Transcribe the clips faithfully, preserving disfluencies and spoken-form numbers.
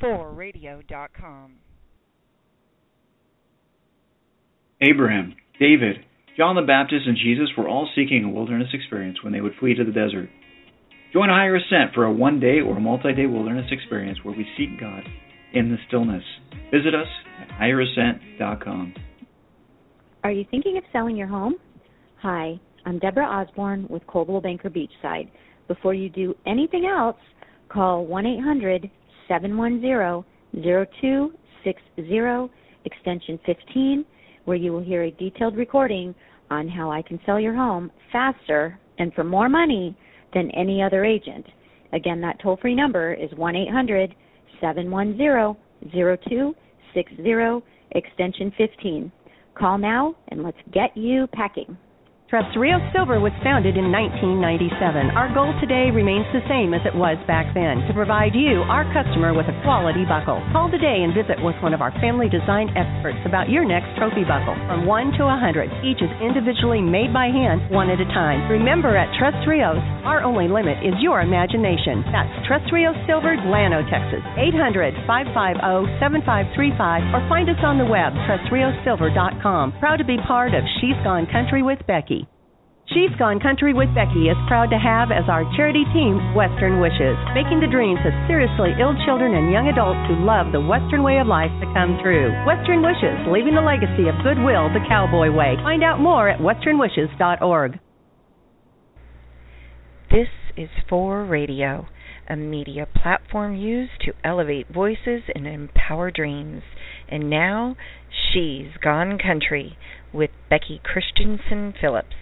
four radio dot com. Abraham, David, John the Baptist, and Jesus were all seeking a wilderness experience when they would flee to the desert. Join Higher Ascent for a one-day or multi-day wilderness experience where we seek God in the stillness. Visit us at higher ascent dot com. Are you thinking of selling your home? Hi, I'm Deborah Osborne with Coldwell Banker Beachside. Before you do anything else, call one eight hundred seven one zero zero two six zero, extension fifteen, where you will hear a detailed recording on how I can sell your home faster and for more money than any other agent. Again, that toll-free number is one eight hundred seven one zero zero two six zero, extension fifteen. Call now and let's get you packing. Tres Rios Silver was founded in nineteen ninety-seven. Our goal today remains the same as it was back then, to provide you, our customer, with a quality buckle. Call today and visit with one of our family-designed experts about your next trophy buckle. From one to one hundred, each is individually made by hand, one at a time. Remember, at Tres Rios, our only limit is your imagination. That's Tres Rios Silver, Glano, Texas. eight hundred, five five zero, seven five three five, or find us on the web, tres rios silver dot com. Proud to be part of She's Gone Country with Becky. She's Gone Country with Becky is proud to have as our charity team Western Wishes, making the dreams of seriously ill children and young adults who love the Western way of life to come true. Western Wishes, leaving the legacy of goodwill the cowboy way. Find out more at western wishes dot org. This is four Radio, a media platform used to elevate voices and empower dreams. And now, She's Gone Country with Becky Christensen Phillips.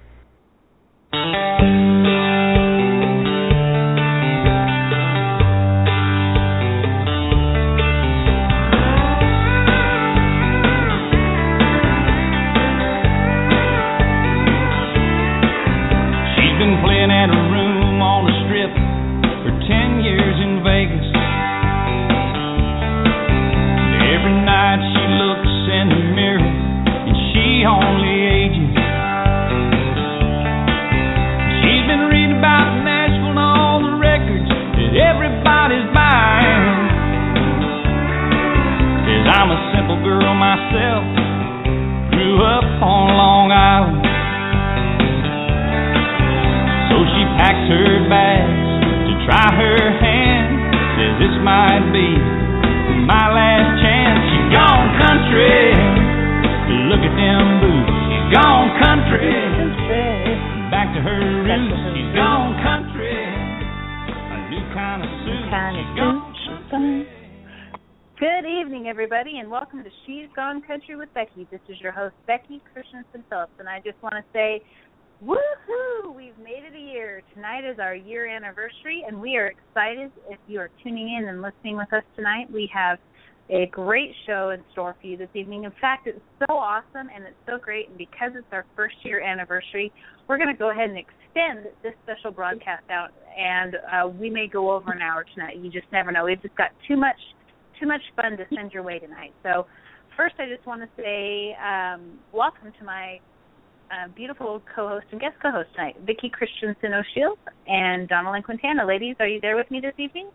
And welcome to She's Gone Country with Becky. This is your host, Becky Christensen Phillips, and I just want to say, woohoo! We've made it a year. Tonight is our year anniversary, and we are excited if you are tuning in and listening with us tonight. We have a great show in store for you this evening. In fact, it's so awesome, and it's so great, and because it's our first year anniversary, we're going to go ahead and extend this special broadcast out, and uh, we may go over an hour tonight. You just never know. We've just got too much Too much fun to send your way tonight. So first I just want to say um, welcome to my uh, beautiful co-host and guest co-host tonight, Vicki Christensen O'Shields and Donalyn Quintana. Ladies, are you there with me this evening?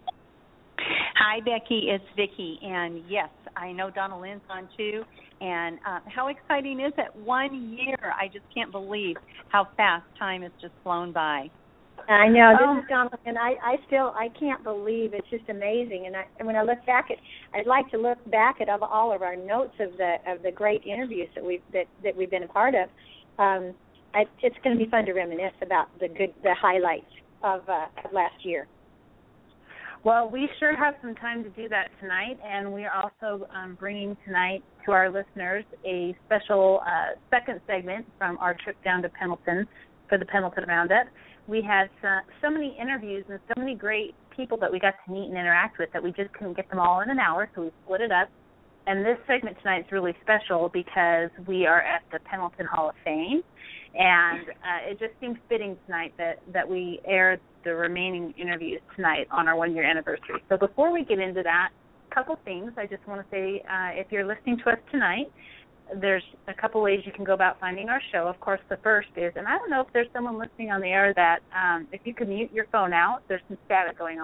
Hi, Becky. It's Vicki. And, yes, I know Donalyn's on, too. And uh, how exciting is it? One year. I just can't believe how fast time has just flown by. I know. This um, is Donna, and I, I still I can't believe it's just amazing. And, I, and when I look back at, I'd like to look back at all of our notes of the of the great interviews that we've that, that we've been a part of. Um, I, it's going to be fun to reminisce about the good the highlights of, uh, of last year. Well, we sure have some time to do that tonight, and we are also um, bringing tonight to our listeners a special uh, second segment from our trip down to Pendleton for the Pendleton Roundup. We had uh, so many interviews and so many great people that we got to meet and interact with that we just couldn't get them all in an hour, so we split it up. And this segment tonight is really special because we are at the Pendleton Hall of Fame, and uh, it just seemed fitting tonight that, that we air the remaining interviews tonight on our one-year anniversary. So before we get into that, a couple things. I just want to say uh, if you're listening to us tonight, there's a couple ways you can go about finding our show. Of course, the first is, and I don't know if there's someone listening on the air that um, if you could mute your phone out, there's some static going on.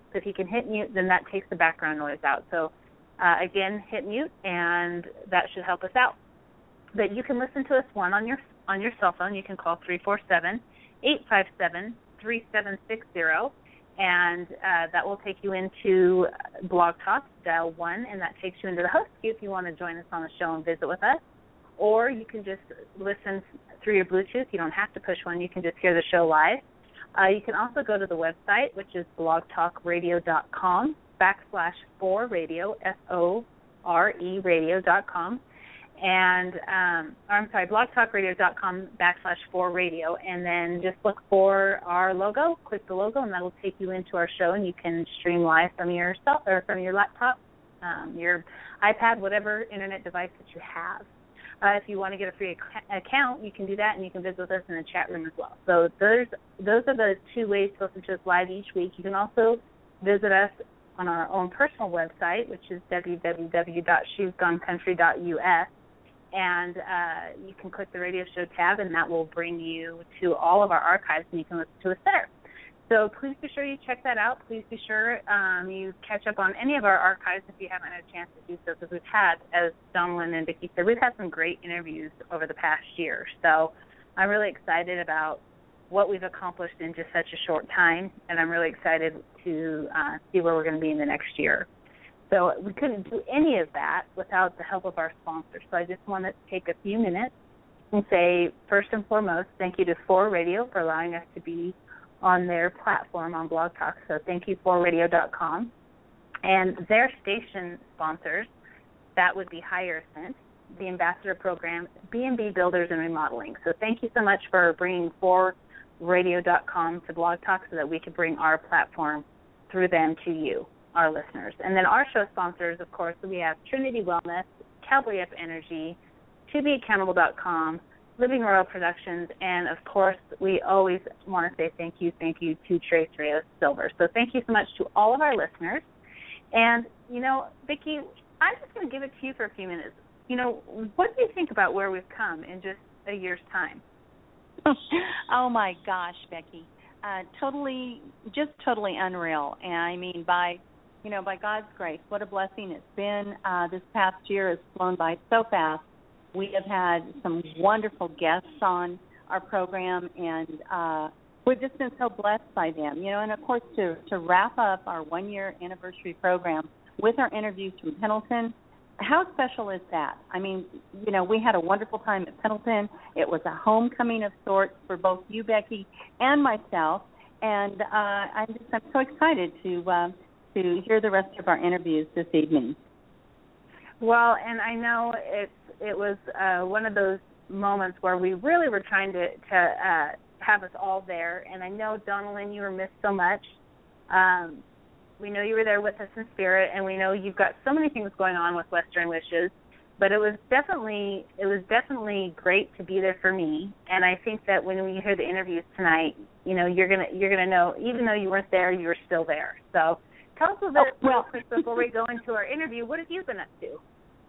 So if you can hit mute, then that takes the background noise out. So uh, again, hit mute, and that should help us out. But you can listen to us, one, on your on your cell phone. You can call three four seven, eight five seven, three seven six zero, and uh, that will take you into Blog Talk, dial one, and that takes you into the host queue if you want to join us on the show and visit with us. Or you can just listen through your Bluetooth. You don't have to push one. You can just hear the show live. Uh, you can also go to the website, which is blogtalkradio.com backslash for radio, F O R E radio dot com. And, um, or I'm sorry, blogtalkradio.com backslash for radio, and then just look for our logo, click the logo, and that'll take you into our show, and you can stream live from your cell or from your laptop, um, your iPad, whatever internet device that you have. Uh, if you want to get a free ac- account, you can do that, and you can visit with us in the chat room as well. So those those are the two ways to listen to us live each week. You can also visit us on our own personal website, which is w w w dot she's gone country dot u s. And uh, you can click the radio show tab, and that will bring you to all of our archives, and you can listen to us there. So please be sure you check that out. Please be sure um, you catch up on any of our archives if you haven't had a chance to do so, because we've had, as Donalyn and Vicki said, we've had some great interviews over the past year. So I'm really excited about what we've accomplished in just such a short time, and I'm really excited to uh, see where we're going to be in the next year. So we couldn't do any of that without the help of our sponsors. So I just want to take a few minutes and say, first and foremost, thank you to four radio for allowing us to be on their platform on Blog Talk. So thank you, four radio dot com. And their station sponsors, that would be Hyacinth, the Ambassador Program, B and B Builders and Remodeling. So thank you so much for bringing four radio dot com to Blog Talk so that we could bring our platform through them to you, our listeners. And then our show sponsors, of course, we have Trinity Wellness, Cowboy Up Energy, to be accountable dot com, Living Royal Productions, and, of course, we always want to say thank you, thank you to Trace Rios Silver. So thank you so much to all of our listeners. And, you know, Vicki, I'm just going to give it to you for a few minutes. You know, what do you think about where we've come in just a year's time? Oh, my gosh, Becky. Uh, totally, just totally unreal. And I mean, by, you know, by God's grace, what a blessing it's been. Uh, this past year has flown by so fast. We have had some wonderful guests on our program, and uh, we've just been so blessed by them. You know, and of course, to, to wrap up our one-year anniversary program with our interviews from Pendleton, how special is that? I mean, you know, we had a wonderful time at Pendleton. It was a homecoming of sorts for both you, Becky, and myself, and uh, I'm just I'm so excited to uh, to hear the rest of our interviews this evening. Well, and I know it's it was uh, one of those moments where we really were trying to to uh, have us all there, and I know, Donalyn, you were missed so much. Um, we know you were there with us in spirit, and we know you've got so many things going on with Western Wishes, but it was definitely it was definitely great to be there for me, and I think that when we hear the interviews tonight, you know, you're gonna you're gonna know, even though you weren't there, you were still there. So tell us a little bit oh, well, quick before we go into our interview. What have you been up to?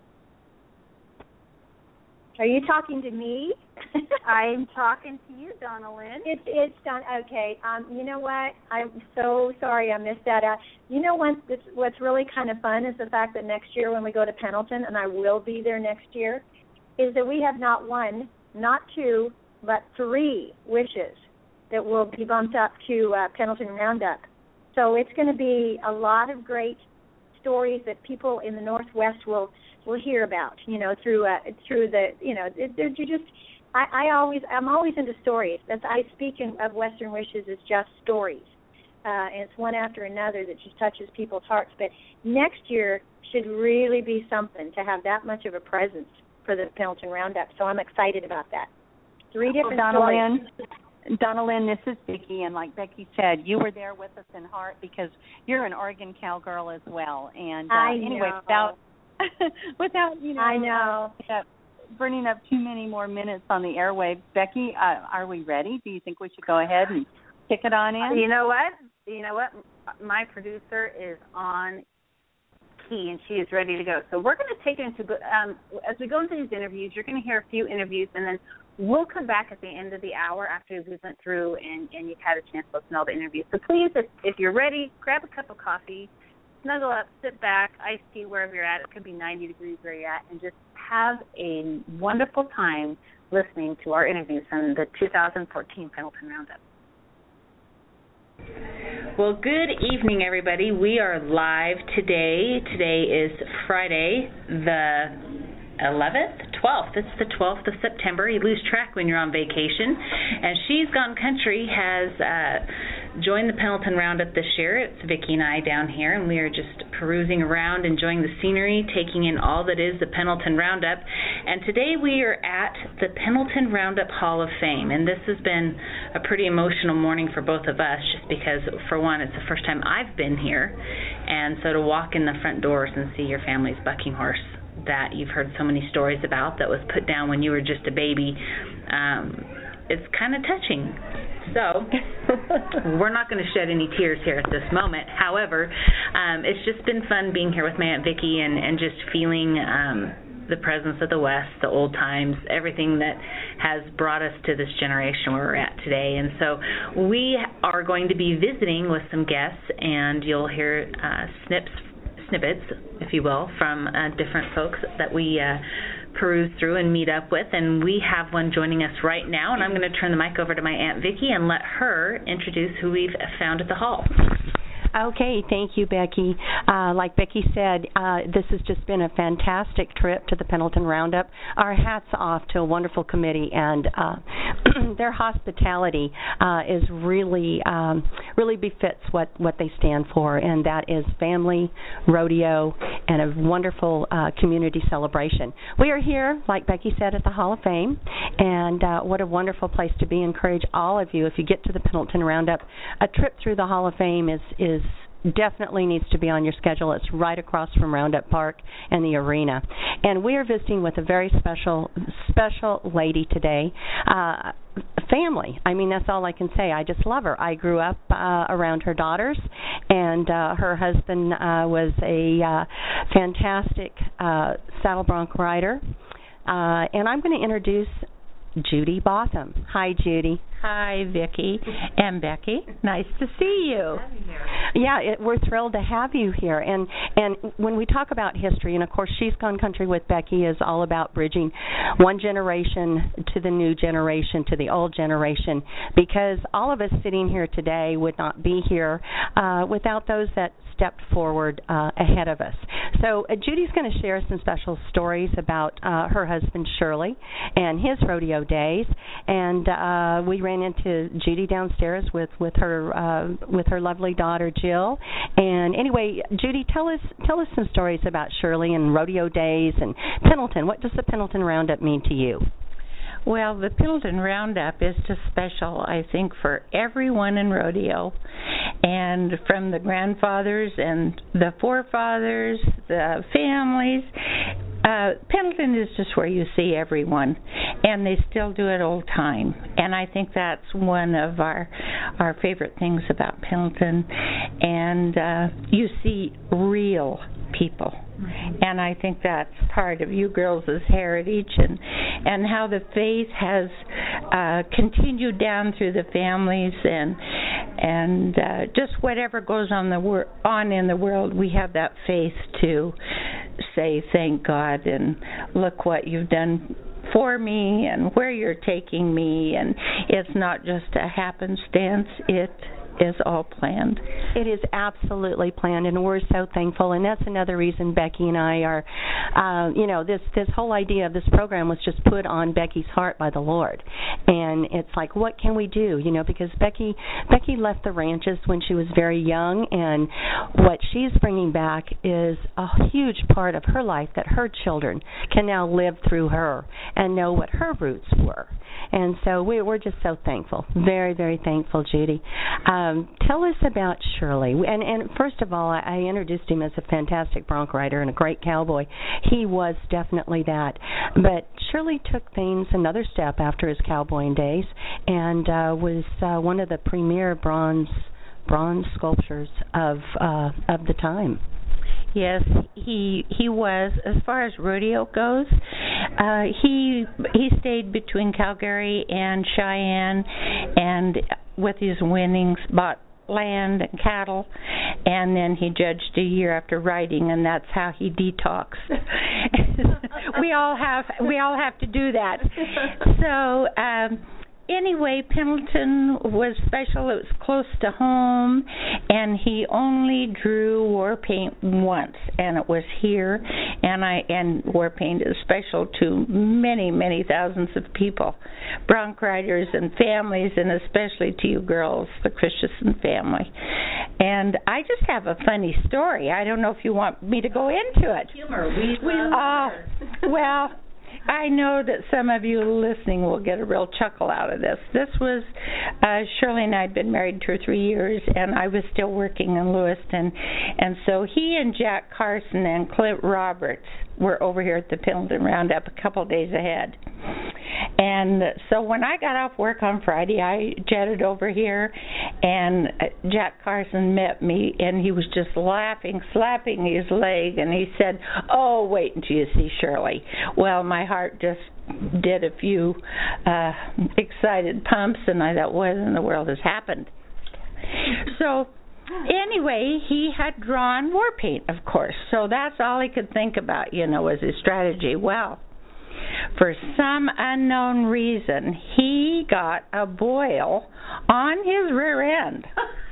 Are you talking to me? I'm talking to you, Donalyn. It's it's done. Okay. Um, you know what? I'm so sorry I missed that out. You know what? This, what's really kind of fun is the fact that next year when we go to Pendleton, and I will be there next year, is that we have not one, not two, but three wishes that will be bumped up to uh, Pendleton Roundup. So it's going to be a lot of great stories that people in the Northwest will will hear about, you know, through uh, through the, you know, they're just, I, I always, I'm always into stories. As I speak in, of Western Wishes, it's just stories, uh, and it's one after another that just touches people's hearts. But next year should really be something to have that much of a presence for the Pendleton Roundup. So I'm excited about that. Three different oh, stories. Donalyn, this is Vicki, and like Becky said, you were there with us in heart because you're an Oregon cowgirl as well. And uh, I anyway, know. without without you know, I know. Uh, burning up too many more minutes on the airwaves, Becky, uh, are we ready? Do you think we should go ahead and kick it on in? You know what? You know what? My producer is on key, and she is ready to go. So we're going to take it into um, as we go into these interviews. You're going to hear a few interviews, and then we'll come back at the end of the hour after we went through and, and you've had a chance to listen to all the interviews. So please, if, if you're ready, grab a cup of coffee, snuggle up, sit back, iced tea wherever you're at. It could be ninety degrees where you're at, and just have a wonderful time listening to our interviews from the two thousand fourteen Pendleton Roundup. Well, good evening, everybody. We are live today. Today is Friday, the eleventh, twelfth. It's the twelfth of September. You lose track when you're on vacation. And She's Gone Country has uh, joined the Pendleton Roundup this year. It's Vicki and I down here, and we are just perusing around, enjoying the scenery, taking in all that is the Pendleton Roundup. And today we are at the Pendleton Roundup Hall of Fame. And this has been a pretty emotional morning for both of us, just because, for one, it's the first time I've been here. And so to walk in the front doors and see your family's bucking horse that you've heard so many stories about that was put down when you were just a baby, um, it's kind of touching. So we're not going to shed any tears here at this moment. However, um, it's just been fun being here with my Aunt Vicki and, and just feeling um, the presence of the West, the old times, everything that has brought us to this generation where we're at today. And so we are going to be visiting with some guests, and you'll hear uh, snips snippets, if you will, from uh, different folks that we uh, peruse through and meet up with. And we have one joining us right now, and I'm going to turn the mic over to my Aunt Vicki and let her introduce who we've found at the hall. Okay, thank you, Becky. Uh, like Becky said, uh, this has just been a fantastic trip to the Pendleton Roundup. Our hats off to a wonderful committee, and uh, their hospitality uh, is really, um, really befits what, what they stand for, and that is family, rodeo, and a wonderful uh, community celebration. We are here, like Becky said, at the Hall of Fame, and uh, what a wonderful place to be. Encourage all of you, if you get to the Pendleton Roundup, a trip through the Hall of Fame is is definitely needs to be on your schedule. It's right across from Roundup Park and the arena. And we are visiting with a very special, special lady today. Uh, family. I mean, that's all I can say. I just love her. I grew up uh, around her daughters, and uh, her husband uh, was a uh, fantastic uh, saddle bronc rider. Uh, and I'm going to introduce Judy Botham. Hi, Judy. Hi, Vicki and Becky. Nice to see you. Yeah, it, we're thrilled to have you here. And and when we talk about history, and of course, She's Gone Country with Becky is all about bridging one generation to the new generation, to the old generation, because all of us sitting here today would not be here uh, without those that stepped forward uh, ahead of us. So uh, Judy's going to share some special stories about uh, her husband, Shirley, and his rodeo days. And uh, we ran into Judy downstairs with with her uh, with her lovely daughter Jill. And anyway, Judy, tell us tell us some stories about Shirley and rodeo days and Pendleton. What does the Pendleton Roundup mean to you? Well, the Pendleton Roundup is just special, I think, for everyone in rodeo, and from the grandfathers and the forefathers, the families. Uh, Pendleton is just where you see everyone, and they still do it old time. And I think that's one of our our favorite things about Pendleton. And uh, you see real people. And I think that's part of you girls' heritage, and and how the faith has uh, continued down through the families, and and uh, just whatever goes on the wor- on in the world, we have that faith to say thank God and look what you've done for me and where you're taking me, and it's not just a happenstance. It is all planned. It is absolutely planned, and we're so thankful. And that's another reason Becky and I are, uh, you know, this this whole idea of this program was just put on Becky's heart by the Lord. And it's like, what can we do? You know, because Becky Becky left the ranches when she was very young, and what she's bringing back is a huge part of her life that her children can now live through her and know what her roots were. And so we, we're just so thankful, very, very thankful, Judy. Um, tell us about Shirley. And, and first of all, I, I introduced him as a fantastic bronc rider and a great cowboy. He was definitely that. But Shirley took things another step after his cowboying days, and uh, was uh, one of the premier bronze bronze sculptures of uh, of the time. Yes, he he was, as far as rodeo goes, uh, he he stayed between Calgary and Cheyenne, and with his winnings bought land and cattle, and then he judged a year after writing, and that's how he detoxed. we all have we all have to do that. So um anyway, Pendleton was special. It was close to home, and he only drew war paint once, and it was here. And I and war paint is special to many, many thousands of people, bronc riders and families, and especially to you girls, the Christensen family. And I just have a funny story. I don't know if you want me to go into it. Humor. We love uh, well. I know that some of you listening will get a real chuckle out of this. This was, uh, Shirley and I had been married two or three years, and I was still working in Lewiston. And so he and Jack Carson and Clint Roberts were over here at the Pendleton Roundup a couple days ahead. And so when I got off work on Friday, I jetted over here, and Jack Carson met me, and he was just laughing, slapping his leg, and he said, "Oh, wait until you see Shirley." Well, my heart just did a few uh, excited pumps, and I thought, what in the world has happened? So anyway, he had drawn war paint, of course, so that's all he could think about, you know, was his strategy. Well, for some unknown reason, he got a boil on his rear end.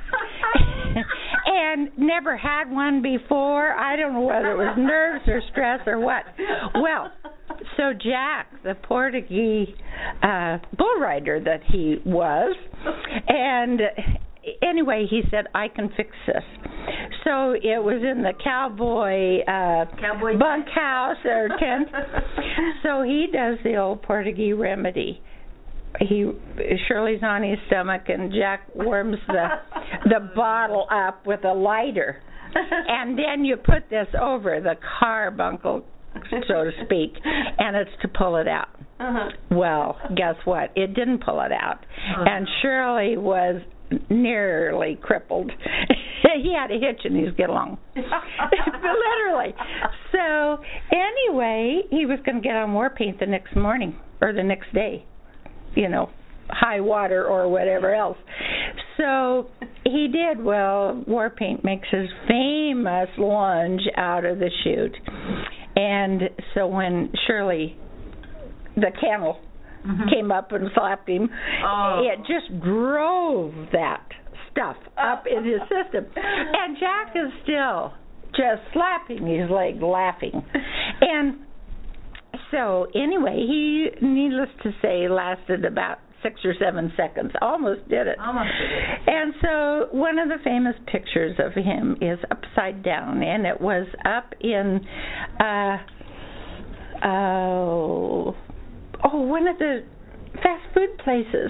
And never had one before. I don't know whether it was nerves or stress or what. Well, so Jack, the Portuguese uh, bull rider that he was, and anyway, he said, I can fix this. So it was in the cowboy, uh, cowboy bunkhouse or tent. So he does the old Portuguese remedy. He Shirley's on his stomach, and Jack warms the the bottle up with a lighter, and then you put this over the carbuncle, so to speak, and it's to pull it out. Uh-huh. Well, guess what? It didn't pull it out, uh-huh. And Shirley was nearly crippled. He had a hitch in his get along. Literally. So anyway, he was going to get on war paint the next morning or the next day, you know, high water or whatever else. So he did. Well, war paint makes his famous lunge out of the chute. And so when Shirley, the camel, mm-hmm. came up and slapped him, oh. it just drove that stuff up in his system. And Jack is still just slapping his leg, laughing. And so anyway, he, needless to say, lasted about six or seven seconds. Almost did it. Almost did it. And so one of the famous pictures of him is upside down, and it was up in, uh, oh, oh, one of the fast food places.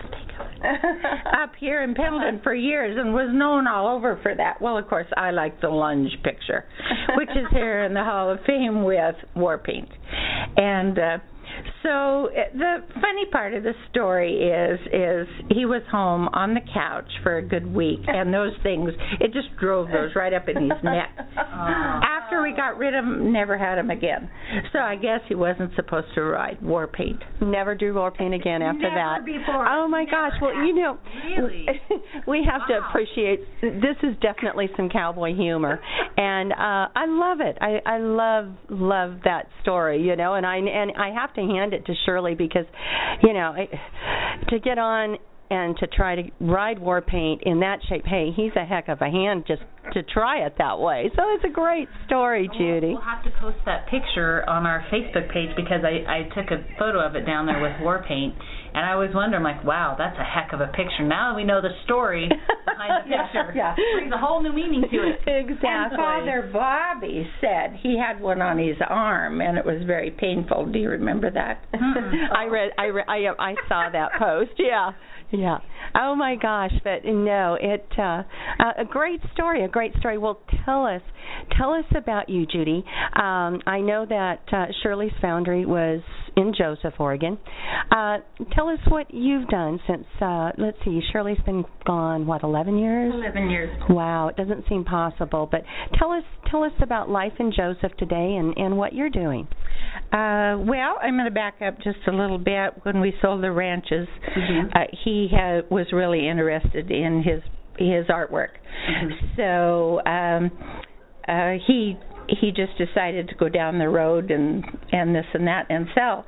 Up here in Pendleton for years, and was known all over for that. Well, of course, I like the lunge picture, which is here in the Hall of Fame with war paint. And uh, so the funny part of the story is is he was home on the couch for a good week, and those things, it just drove those right up in his neck. Oh. After we got rid of him, never had him again. So I guess he wasn't supposed to ride war paint. Never drew war paint again after never that. Before. Oh my gosh! Well, you know, really? we have wow. to appreciate. This is definitely some cowboy humor, and uh, I love it. I, I love love that story. You know, and I and I have to hand it to Shirley because, you know, to get on and to try to ride war paint in that shape, hey, he's a heck of a hand just to try it that way. So it's a great story, Judy. We'll have to post that picture on our Facebook page because I, I took a photo of it down there with war paint, and I always wonder, I'm like, wow, that's a heck of a picture. Now we know the story behind the picture. Yeah, yeah. It brings a whole new meaning to it. Exactly. And Father Bobby said he had one on his arm, and it was very painful. Do you remember that? Mm-hmm. I read, I read, I, I saw that post. Yeah. Yeah. Oh my gosh, but no, it uh, a great story, a great story. Well, tell us, tell us about you, Judy. Um, I know that uh, Shirley's Foundry was in Joseph, Oregon. Uh, tell us what you've done since. Uh, let's see, Shirley's been gone what, eleven years? Eleven years. Wow, it doesn't seem possible. But tell us, tell us about life in Joseph today and, and what you're doing. Uh, well, I'm going to back up just a little bit. When we sold the ranches, Mm-hmm. uh, he had, was really interested in his his artwork. Mm-hmm. So um, uh, he he just decided to go down the road and and this and that and sell.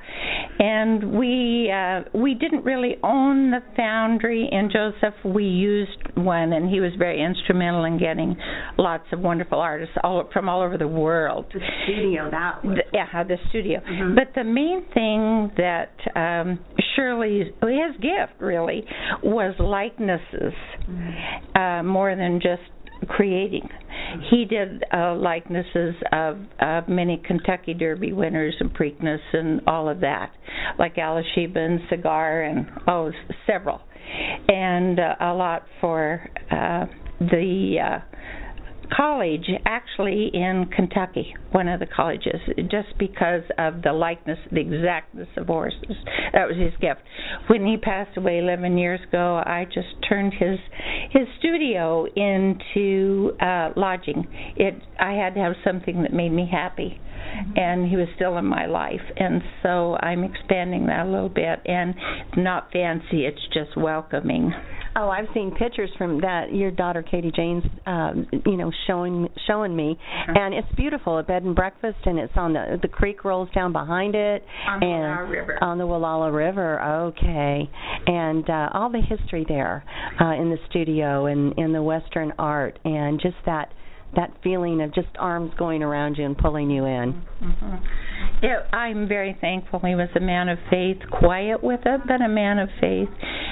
And we uh, we didn't really own the foundry in Joseph. We used one, and he was very instrumental in getting lots of wonderful artists all from all over the world. The studio, that was. The, yeah, the studio. Mm-hmm. But the main thing that um, Shirley, his gift really, was likenesses, mm-hmm. uh, more than just creating. He did uh, likenesses of, of many Kentucky Derby winners and Preakness and all of that, like Alysheba and Cigar and oh, several, and uh, a lot for uh, the uh, college, actually in Kentucky, one of the colleges, just because of the likeness, the exactness of horses. That was his gift. When he passed away eleven years ago, I just turned his his studio into uh, lodging. It I had to have something that made me happy, mm-hmm. and he was still in my life, and so I'm expanding that a little bit. And it's not fancy; it's just welcoming. Oh, I've seen pictures from that. Your daughter Katie Jane's, um, you know, showing showing me, Uh-huh. and it's beautiful. A bed and breakfast, and it's on the the creek rolls down behind it, On the and Wallala River. on the Wallala River. Okay, and uh, all the history there uh, in the studio and in the Western art, and just that. that feeling of just arms going around you and pulling you in. Mm-hmm. Yeah, I'm very thankful. He was a man of faith, quiet with it, but a man of faith.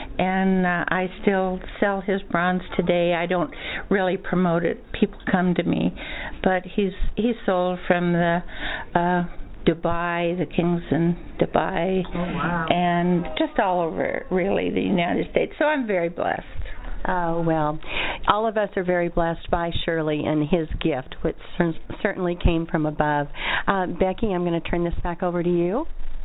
And uh, I still sell his bronze today. I don't really promote it. People come to me. But he's he's sold from the uh, Dubai, the Kings in Dubai, Oh, wow. and just all over, really, the United States. So I'm very blessed. Oh, well, all of us are very blessed by Shirley and his gift, which cer- certainly came from above. Uh, Becky, I'm going to turn this back over to you.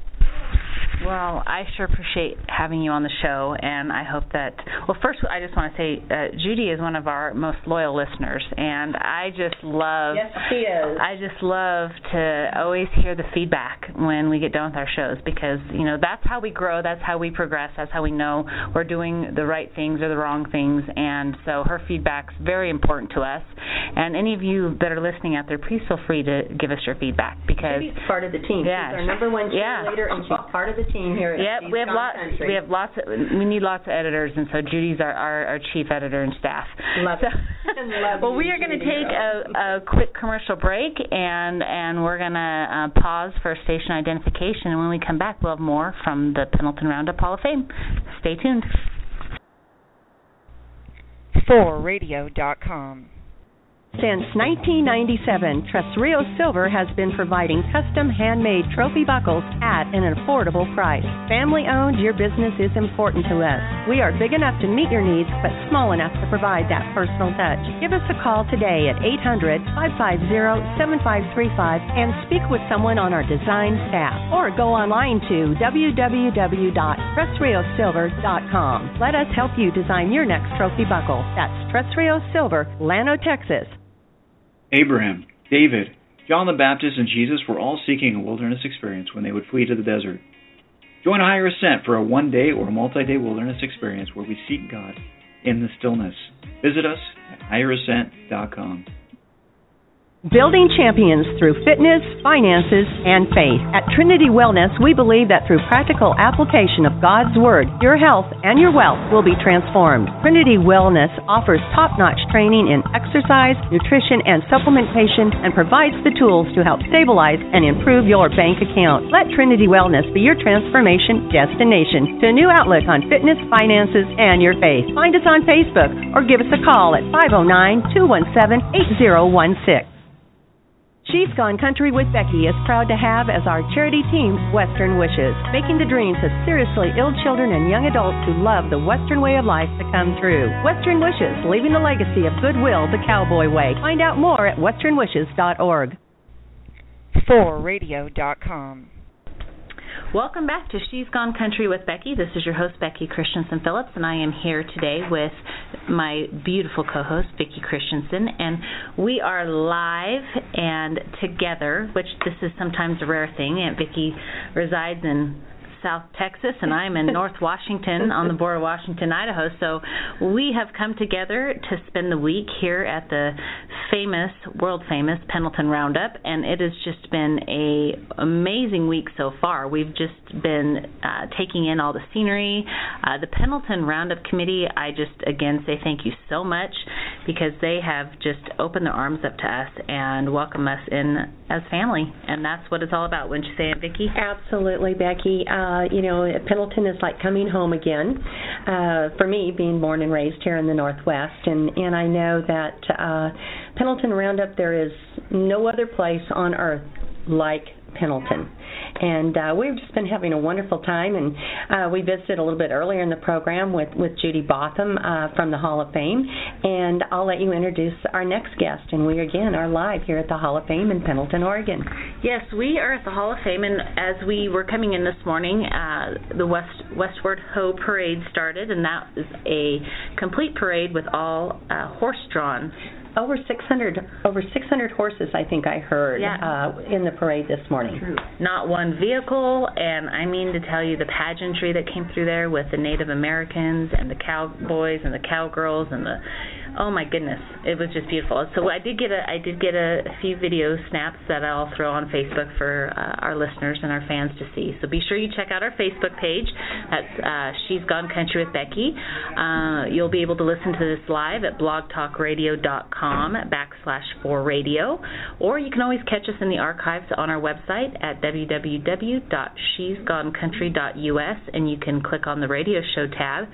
Well, I sure appreciate having you on the show, and I hope that, well, first I just want to say uh, Judy is one of our most loyal listeners, and I just love, Yes, she is. I just love to always hear the feedback when we get done with our shows, because, you know, that's how we grow, that's how we progress, that's how we know we're doing the right things or the wrong things, and so her feedback's very important to us. And any of you that are listening out there, please feel free to give us your feedback, because Judy's part of the team. Yeah, she's our number one yeah. cheerleader, and she's part of the team here at Yep, She's we have Gone lots. Country. We have lots. Of, we need lots of editors, and so Judy's our, our, our chief editor and staff. Love so, it. Love well, you, we are going to Judy. take a, a quick commercial break, and and we're going to uh, pause for station identification. And when we come back, we'll have more from the Pendleton Roundup Hall of Fame. Stay tuned. for radio dot com. Since nineteen ninety-seven, Tres Rios Silver has been providing custom handmade trophy buckles at an affordable price. Family-owned, your business is important to us. We are big enough to meet your needs, but small enough to provide that personal touch. Give us a call today at eight hundred, five five zero, seven five three five and speak with someone on our design staff. Or go online to w w w dot tres rios silver dot com. Let us help you design your next trophy buckle. That's Tres Rios Silver, Llano, Texas. Abraham, David, John the Baptist, and Jesus were all seeking a wilderness experience when they would flee to the desert. Join a higher ascent for a one-day or multi-day wilderness experience where we seek God in the stillness. Visit us at higher ascent dot com. Building champions through fitness, finances, and faith. At Trinity Wellness, we believe that through practical application of God's Word, your health and your wealth will be transformed. Trinity Wellness offers top-notch training in exercise, nutrition, and supplementation, and provides the tools to help stabilize and improve your bank account. Let Trinity Wellness be your transformation destination to a new outlook on fitness, finances, and your faith. Find us on Facebook or give us a call at five oh nine, two one seven, eight oh one six. She's Gone Country with Becky is proud to have as our charity team Western Wishes, making the dreams of seriously ill children and young adults who love the Western way of life to come true. Western Wishes, leaving a legacy of goodwill the cowboy way. Find out more at western wishes dot org. for radio dot com. Welcome back to She's Gone Country with Becky. This is your host, Becky Christensen Phillips, and I am here today with my beautiful co-host, Vicki Christensen, and we are live and together, which this is sometimes a rare thing. Aunt Vicki resides in South Texas, and I'm in North Washington on the border of Washington, Idaho. So we have come together to spend the week here at the famous, world-famous Pendleton Roundup, and it has just been an amazing week so far. We've just been uh, taking in all the scenery. Uh, the Pendleton Roundup Committee, I just, again, say thank you so much because they have just opened their arms up to us and welcomed us in as family, and that's what it's all about. Wouldn't you say it, Vicki? Absolutely, Becky. Uh, you know, Pendleton is like coming home again. Uh, for me, being born and raised here in the Northwest, and, and I know that uh, Pendleton Roundup, there is no other place on earth like Pendleton. And uh, we've just been having a wonderful time, and uh, we visited a little bit earlier in the program with, with Judy Botham uh, from the Hall of Fame, and I'll let you introduce our next guest, and we again are live here at the Hall of Fame in Pendleton, Oregon. Yes, we are at the Hall of Fame, and as we were coming in this morning, uh, the West Westward Ho Parade started, and that is a complete parade with all uh, horse-drawn. Over six hundred, over six hundred horses, I think I heard, yeah. uh, in the parade this morning. True. Not one vehicle, and I mean to tell you the pageantry that came through there with the Native Americans and the cowboys and the cowgirls and the, oh my goodness, it was just beautiful. So I did get a, I did get a, a few video snaps that I'll throw on Facebook for uh, our listeners and our fans to see. So be sure you check out our Facebook page. That's uh, She's Gone Country with Becky. Uh, you'll be able to listen to this live at blogtalkradio.com backslash for radio, or you can always catch us in the archives on our website at w w w dot she's gone country dot u s, and you can click on the radio show tab,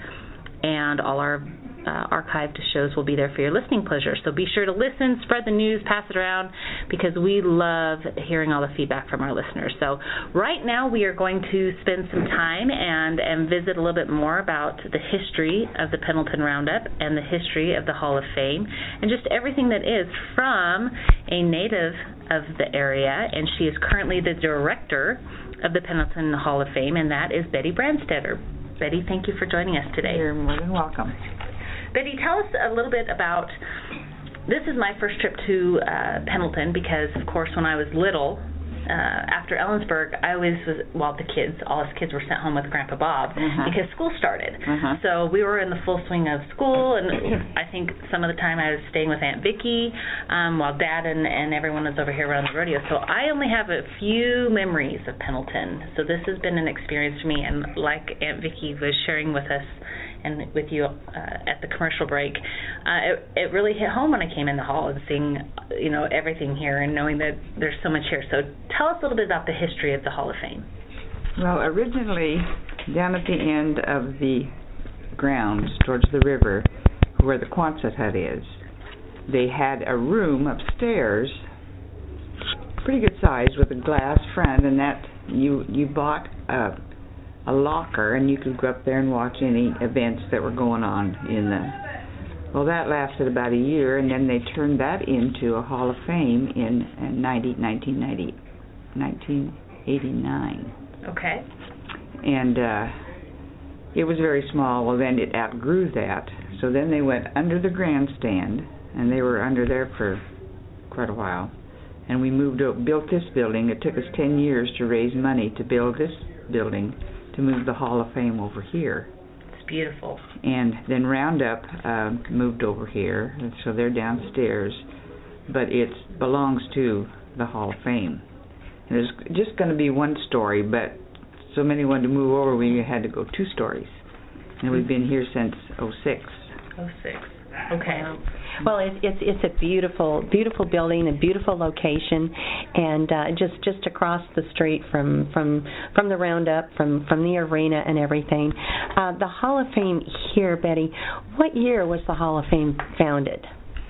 and all our Uh, archived shows will be there for your listening pleasure. So be sure to listen, spread the news, pass it around, because we love hearing all the feedback from our listeners. So right now we are going to spend some time and, and visit a little bit more about the history of the Pendleton Roundup and the history of the Hall of Fame and just everything that is from a native of the area, and she is currently the director of the Pendleton Hall of Fame, and that is Betty Brandstetter. Betty, thank you for joining us today. You're more than welcome. Betty, tell us a little bit about, this is my first trip to uh, Pendleton because, of course, when I was little, uh, after Ellensburg, I always was, well, the kids, all us kids were sent home with Grandpa Bob uh-huh. because school started. Uh-huh. So we were in the full swing of school, and I think some of the time I was staying with Aunt Vicki um, while Dad and, and everyone was over here around the rodeo. So I only have a few memories of Pendleton. So this has been an experience for me, and like Aunt Vicki was sharing with us and with you uh, at the commercial break, uh, it, it really hit home when I came in the hall and seeing, you know, everything here and knowing that there's so much here. So tell us a little bit about the history of the Hall of Fame. Well, originally, down at the end of the grounds towards the river, where the Quonset hut is, they had a room upstairs, pretty good size, with a glass front, and that you you bought a a locker, and you could go up there and watch any events that were going on in the... Well, that lasted about a year, and then they turned that into a Hall of Fame in, in nineteen ninety, nineteen eighty-nine. Okay. And uh, it was very small. Well, then it outgrew that. So then they went under the grandstand, and they were under there for quite a while. And we moved up, built this building. It took us ten years to raise money to build this building, to move the Hall of Fame over here. It's beautiful. And then Roundup uh, moved over here, and so they're downstairs, but it belongs to the Hall of Fame. And there's just going to be one story, but so many wanted to move over, we had to go two stories. And we've been here since oh six. oh six. Okay. Well, it's it's it's a beautiful beautiful building, a beautiful location, and uh, just just across the street from from from the Roundup, from from the arena and everything. Uh, the Hall of Fame here, Betty. What year was the Hall of Fame founded?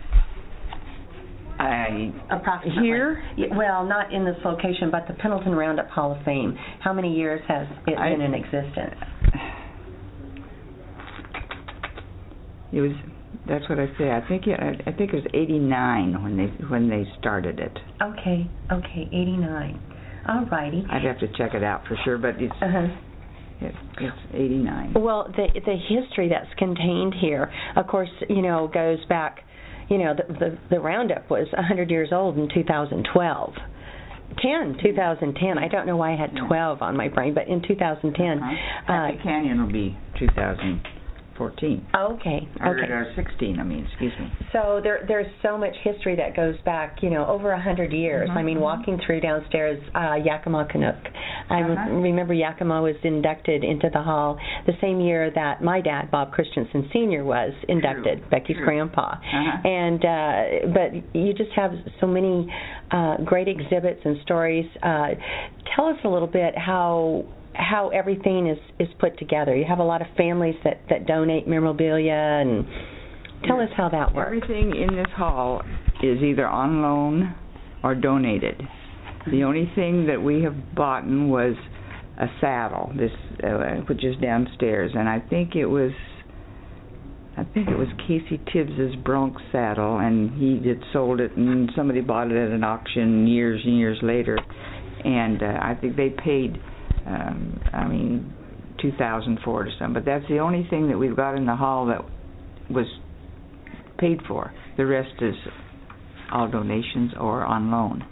I approximately here. Well, not in this location, but the Pendleton Roundup Hall of Fame. How many years has it I, been in existence? It was. That's what I say. I think it, I, I think it was eighty-nine when they when they started it. Okay, okay, eighty-nine. All righty. I'd have to check it out for sure, but it's uh-huh. it, it's eighty-nine. Well, the the history that's contained here, of course, you know, goes back. You know, the the, the Roundup was one hundred years old in two thousand twelve. ten, two thousand ten. I don't know why I had twelve on my brain, but in two thousand ten. Uh-huh. Happy uh, Canyon will be two thousand fourteen. Okay. Or, okay. or sixteen, I mean, excuse me. So there, there's so much history that goes back, you know, over a hundred years. Mm-hmm. I mean, walking through downstairs, uh, Yakima Canuck. I uh-huh. remember Yakima was inducted into the hall the same year that my dad, Bob Christensen Senior, was inducted, True. Becky's True. grandpa. Uh-huh. And uh, but you just have so many uh, great exhibits and stories. Uh, tell us a little bit how. how everything is, is put together. You have a lot of families that, that donate memorabilia, and tell yes. us how that works. Everything in this hall is either on loan or donated. Mm-hmm. The only thing that we have bought was a saddle, this uh, which is downstairs, and I think it was I think it was Casey Tibbs's Bronx saddle, and he had sold it, and somebody bought it at an auction years and years later, and uh, I think they paid Um, I mean, two thousand for it or something. But that's the only thing that we've got in the hall that was paid for. The rest is all donations or on loan.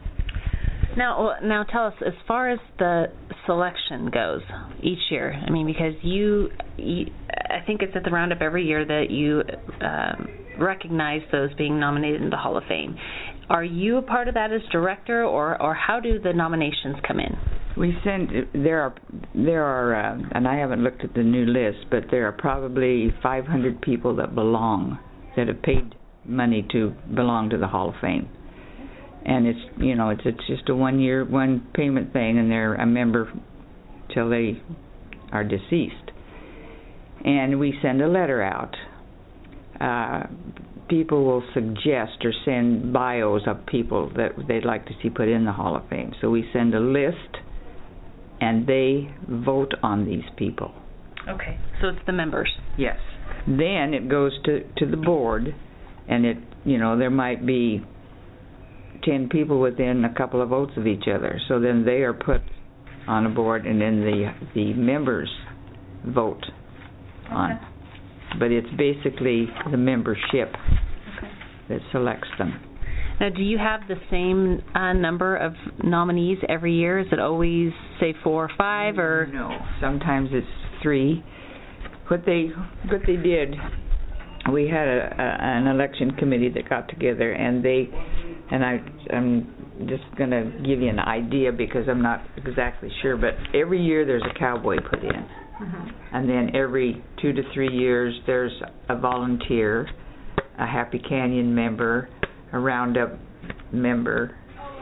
Now, now tell us, as far as the selection goes each year. I mean, because you, you I think it's at the Roundup every year that you um, recognize those being nominated in the Hall of Fame. Are you a part of that as director, or, or how do the nominations come in? We send, there are, there are, uh, and I haven't looked at the new list, but there are probably five hundred people that belong, that have paid money to belong to the Hall of Fame. And it's, you know, it's it's just a one-year, one payment thing, and they're a member till they are deceased. And we send a letter out. Uh, people will suggest or send bios of people that they'd like to see put in the Hall of Fame. So we send a list, and they vote on these people. Okay, so it's the members. Yes. Then it goes to, to the board, and it, you know, there might be ten people within a couple of votes of each other. So then they are put on a board, and then the the members vote okay. on. But it's basically the membership okay. that selects them. Now, do you have the same uh, number of nominees every year? Is it always, say, four or five, or no? Sometimes it's three. What they what they did, we had a, a, an election committee that got together, and they and I I'm just going to give you an idea because I'm not exactly sure, but every year there's a cowboy put in. Mm-hmm. And then every two to three years there's a volunteer, a Happy Canyon member, a Roundup member.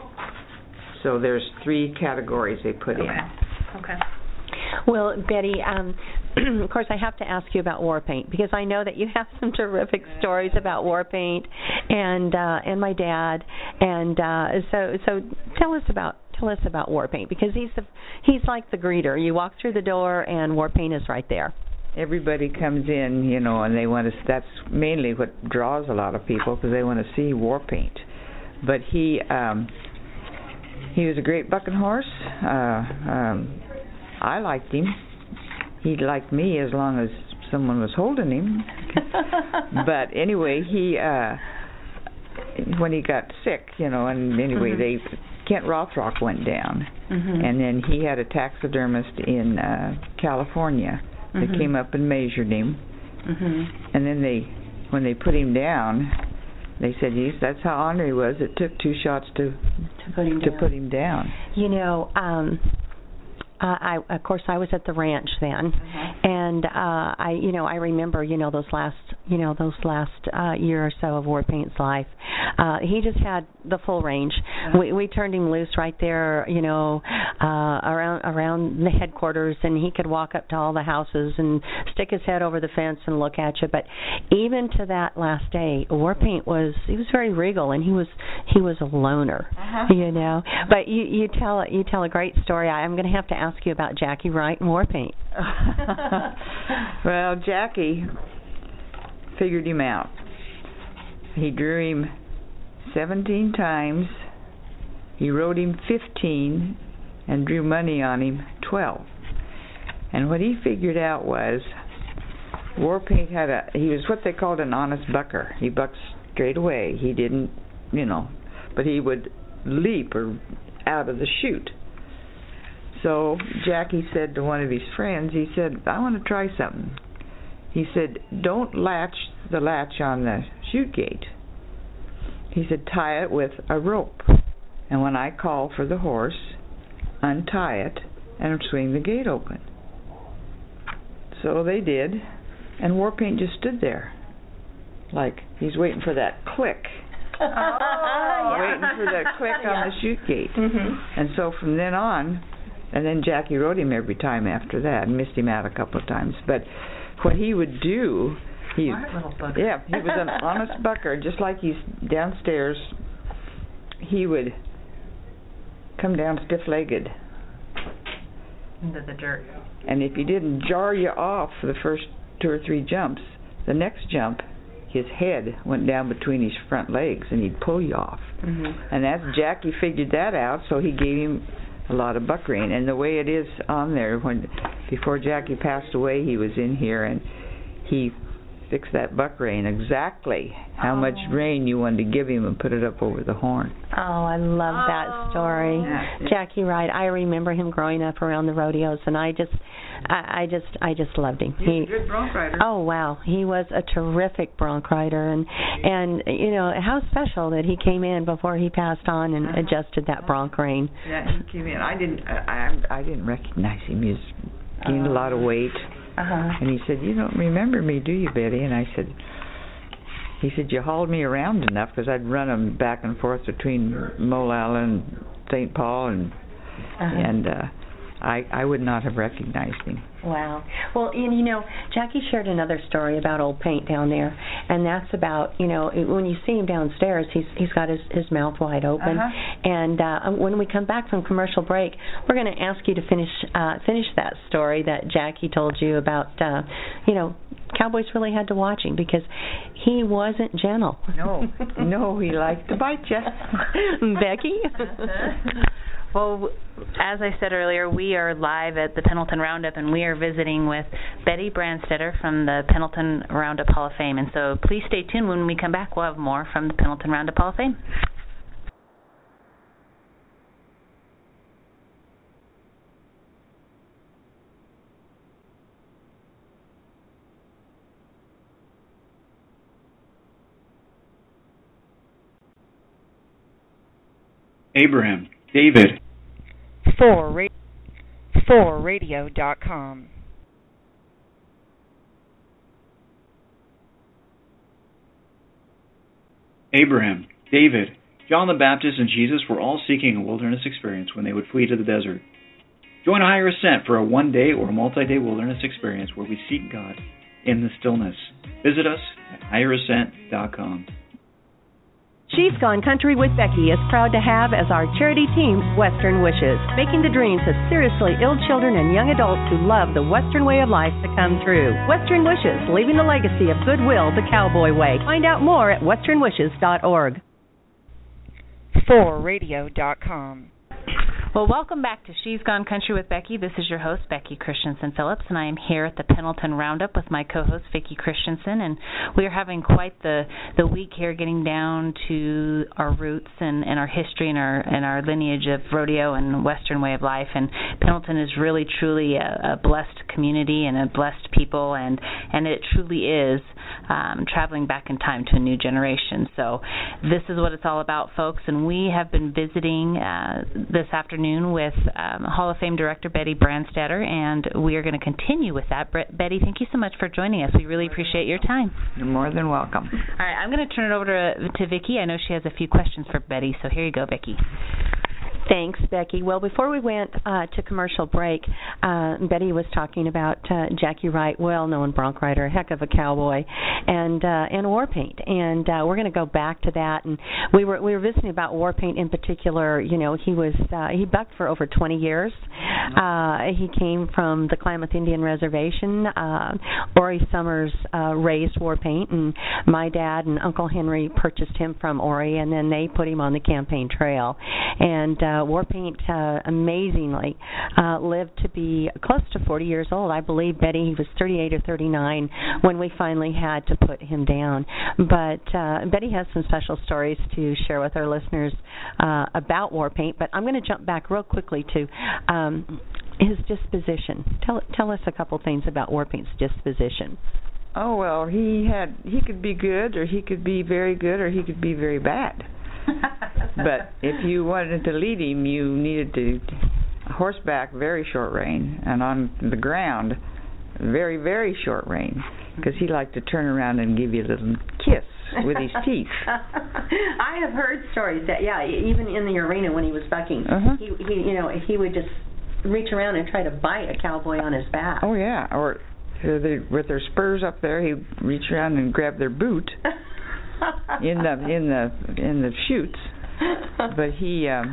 So there's three categories they put okay. in. Okay. Well, Betty, um, of course I have to ask you about war paint, because I know that you have some terrific stories about war paint, and uh, and my dad, and uh, so so tell us about tell us about war paint, because he's the he's like the greeter. You walk through the door and war paint is right there. Everybody comes in, you know, and they want to. That's mainly what draws a lot of people, because they want to see war paint. But he um, he was a great bucking horse. Uh, um, I liked him. He liked me as long as someone was holding him. But anyway, he uh, when he got sick, you know, and anyway, mm-hmm. they Kent Rothrock went down, mm-hmm. and then he had a taxidermist in uh, California that mm-hmm. came up and measured him, mm-hmm. and then they, when they put him down, they said, "Yes, that's how ornery he was. It took two shots to to put him to down." Put him down. You know. Um, Uh, I, of course, I was at the ranch then, uh-huh. and uh, I, you know, I remember, you know, those last, you know, those last uh, year or so of War Paint's life. Uh, he just had the full range. Uh-huh. We we turned him loose right there, you know, uh, around around the headquarters, and he could walk up to all the houses and stick his head over the fence and look at you. But even to that last day, War Paint was he was very regal, and he was he was a loner, uh-huh. you know. But you you tell you tell a great story. I'm going to have to ask you about Jackie Wright and War Paint. Well, Jackie figured him out. He drew him seventeen times. He wrote him fifteen, and drew money on him, twelve. And what he figured out was Warpaint had a, he was what they called an honest bucker. He bucked straight away. He didn't, you know, but he would leap or out of the chute. So Jackie said to one of his friends, he said, I want to try something. He said, don't latch the latch on the chute gate. He said, tie it with a rope. And when I call for the horse, untie it and swing the gate open. So they did, and Warpaint just stood there, like he's waiting for that click. Oh, yeah. Waiting for that click yeah. on the chute gate. Mm-hmm. And so from then on, and then Jackie rode him every time after that, and missed him out a couple of times. But what he would do, he Smart little bugger. yeah, he was an honest bucker, just like he's downstairs. He would come down stiff-legged. Into the dirt. And if he didn't jar you off for the first two or three jumps, the next jump, his head went down between his front legs, and he'd pull you off. Mm-hmm. And that Jackie figured that out, so he gave him a lot of buck rein. And the way it is on there, when before Jackie passed away, he was in here, and he fixed that buck rein exactly how oh. much rein you wanted to give him and put it up over the horn. Oh, I love oh. that story. Yeah, yeah. Jackie Wright, I remember him growing up around the rodeos, and I just, I, I just, I just loved him. He's he, a good bronc rider. Oh wow, he was a terrific bronc rider, and and you know how special that he came in before he passed on and uh-huh. adjusted that bronc rein. Yeah, he came in. I didn't, I, I, I didn't recognize him. He's gained uh, a lot of weight. Uh-huh. And he said, you don't remember me, do you, Betty? And I said, he said, you hauled me around enough, because I'd run him back and forth between Molalla and Saint Paul, and uh-huh. and uh, I I would not have recognized him. Wow. Well, and, you know, Jackie shared another story about Old Paint down there, and that's about, you know, when you see him downstairs, he's he's got his, his mouth wide open. Uh-huh. And uh, when we come back from commercial break, we're going to ask you to finish uh, finish that story that Jackie told you about, uh, you know, cowboys really had to watch him because he wasn't gentle. No, no, he liked to bite you. Becky? Well, as I said earlier, we are live at the Pendleton Roundup, and we are visiting with Betty Brandstetter from the Pendleton Roundup Hall of Fame. And so please stay tuned. When we come back, we'll have more from the Pendleton Roundup Hall of Fame. Abraham, David. For ra- for radio dot com. Abraham, David, John the Baptist, and Jesus were all seeking a wilderness experience when they would flee to the desert. Join Higher Ascent for a one-day or multi-day wilderness experience where we seek God in the stillness. Visit us at higher ascent dot com. She's Gone Country with Becky is proud to have as our charity team Western Wishes, making the dreams of seriously ill children and young adults who love the Western way of life to come true. Western Wishes, leaving the legacy of goodwill the cowboy way. Find out more at western wishes dot org. for radio dot com. Well, welcome back to She's Gone Country with Becky. This is your host, Becky Christensen Phillips, and I am here at the Pendleton Roundup with my co-host, Vicki Christensen, and we are having quite the, the week here, getting down to our roots and, and our history and our and our lineage of rodeo and Western way of life. And Pendleton is really, truly a, a blessed community and a blessed people, and, and it truly is um, traveling back in time to a new generation. So this is what it's all about, folks, and we have been visiting uh, this afternoon with um, Hall of Fame Director Betty Brandstetter, and we are going to continue with that. Bre- Betty, thank you so much for joining us. We really appreciate your time. You're more than welcome. All right, I'm going to turn it over to, to Vicki. I know she has a few questions for Betty, so here you go, Vicki. Thanks, Becky. Well, before we went uh, to commercial break, uh, Betty was talking about uh, Jackie Wright, well-known bronc rider, a heck of a cowboy, and uh, and Warpaint. And uh, we're going to go back to that. And we were we were visiting about Warpaint in particular. You know, he was uh, he bucked for over twenty years. Uh, he came from the Klamath Indian Reservation. Uh, Ori Summers uh, raised Warpaint, and my dad and Uncle Henry purchased him from Ori, and then they put him on the campaign trail. And uh, uh, Warpaint, uh, amazingly, uh, lived to be close to forty years old. I believe, Betty, he was thirty-eight or thirty-nine when we finally had to put him down. But uh, Betty has some special stories to share with our listeners uh, about Warpaint. But I'm going to jump back real quickly to um, his disposition. Tell tell us a couple things about Warpaint's disposition. Oh, well, he had he could be good, or he could be very good, or he could be very bad. But if you wanted to lead him, you needed to horseback, very short rein, and on the ground, very, very short rein, because he liked to turn around and give you a little kiss with his teeth. I have heard stories that, yeah, even in the arena when he was bucking, uh-huh. he, he, you know, he would just reach around and try to bite a cowboy on his back. Oh yeah, or uh, they, with their spurs up there, he'd reach around and grab their boot in the in the in the chutes. But he, um,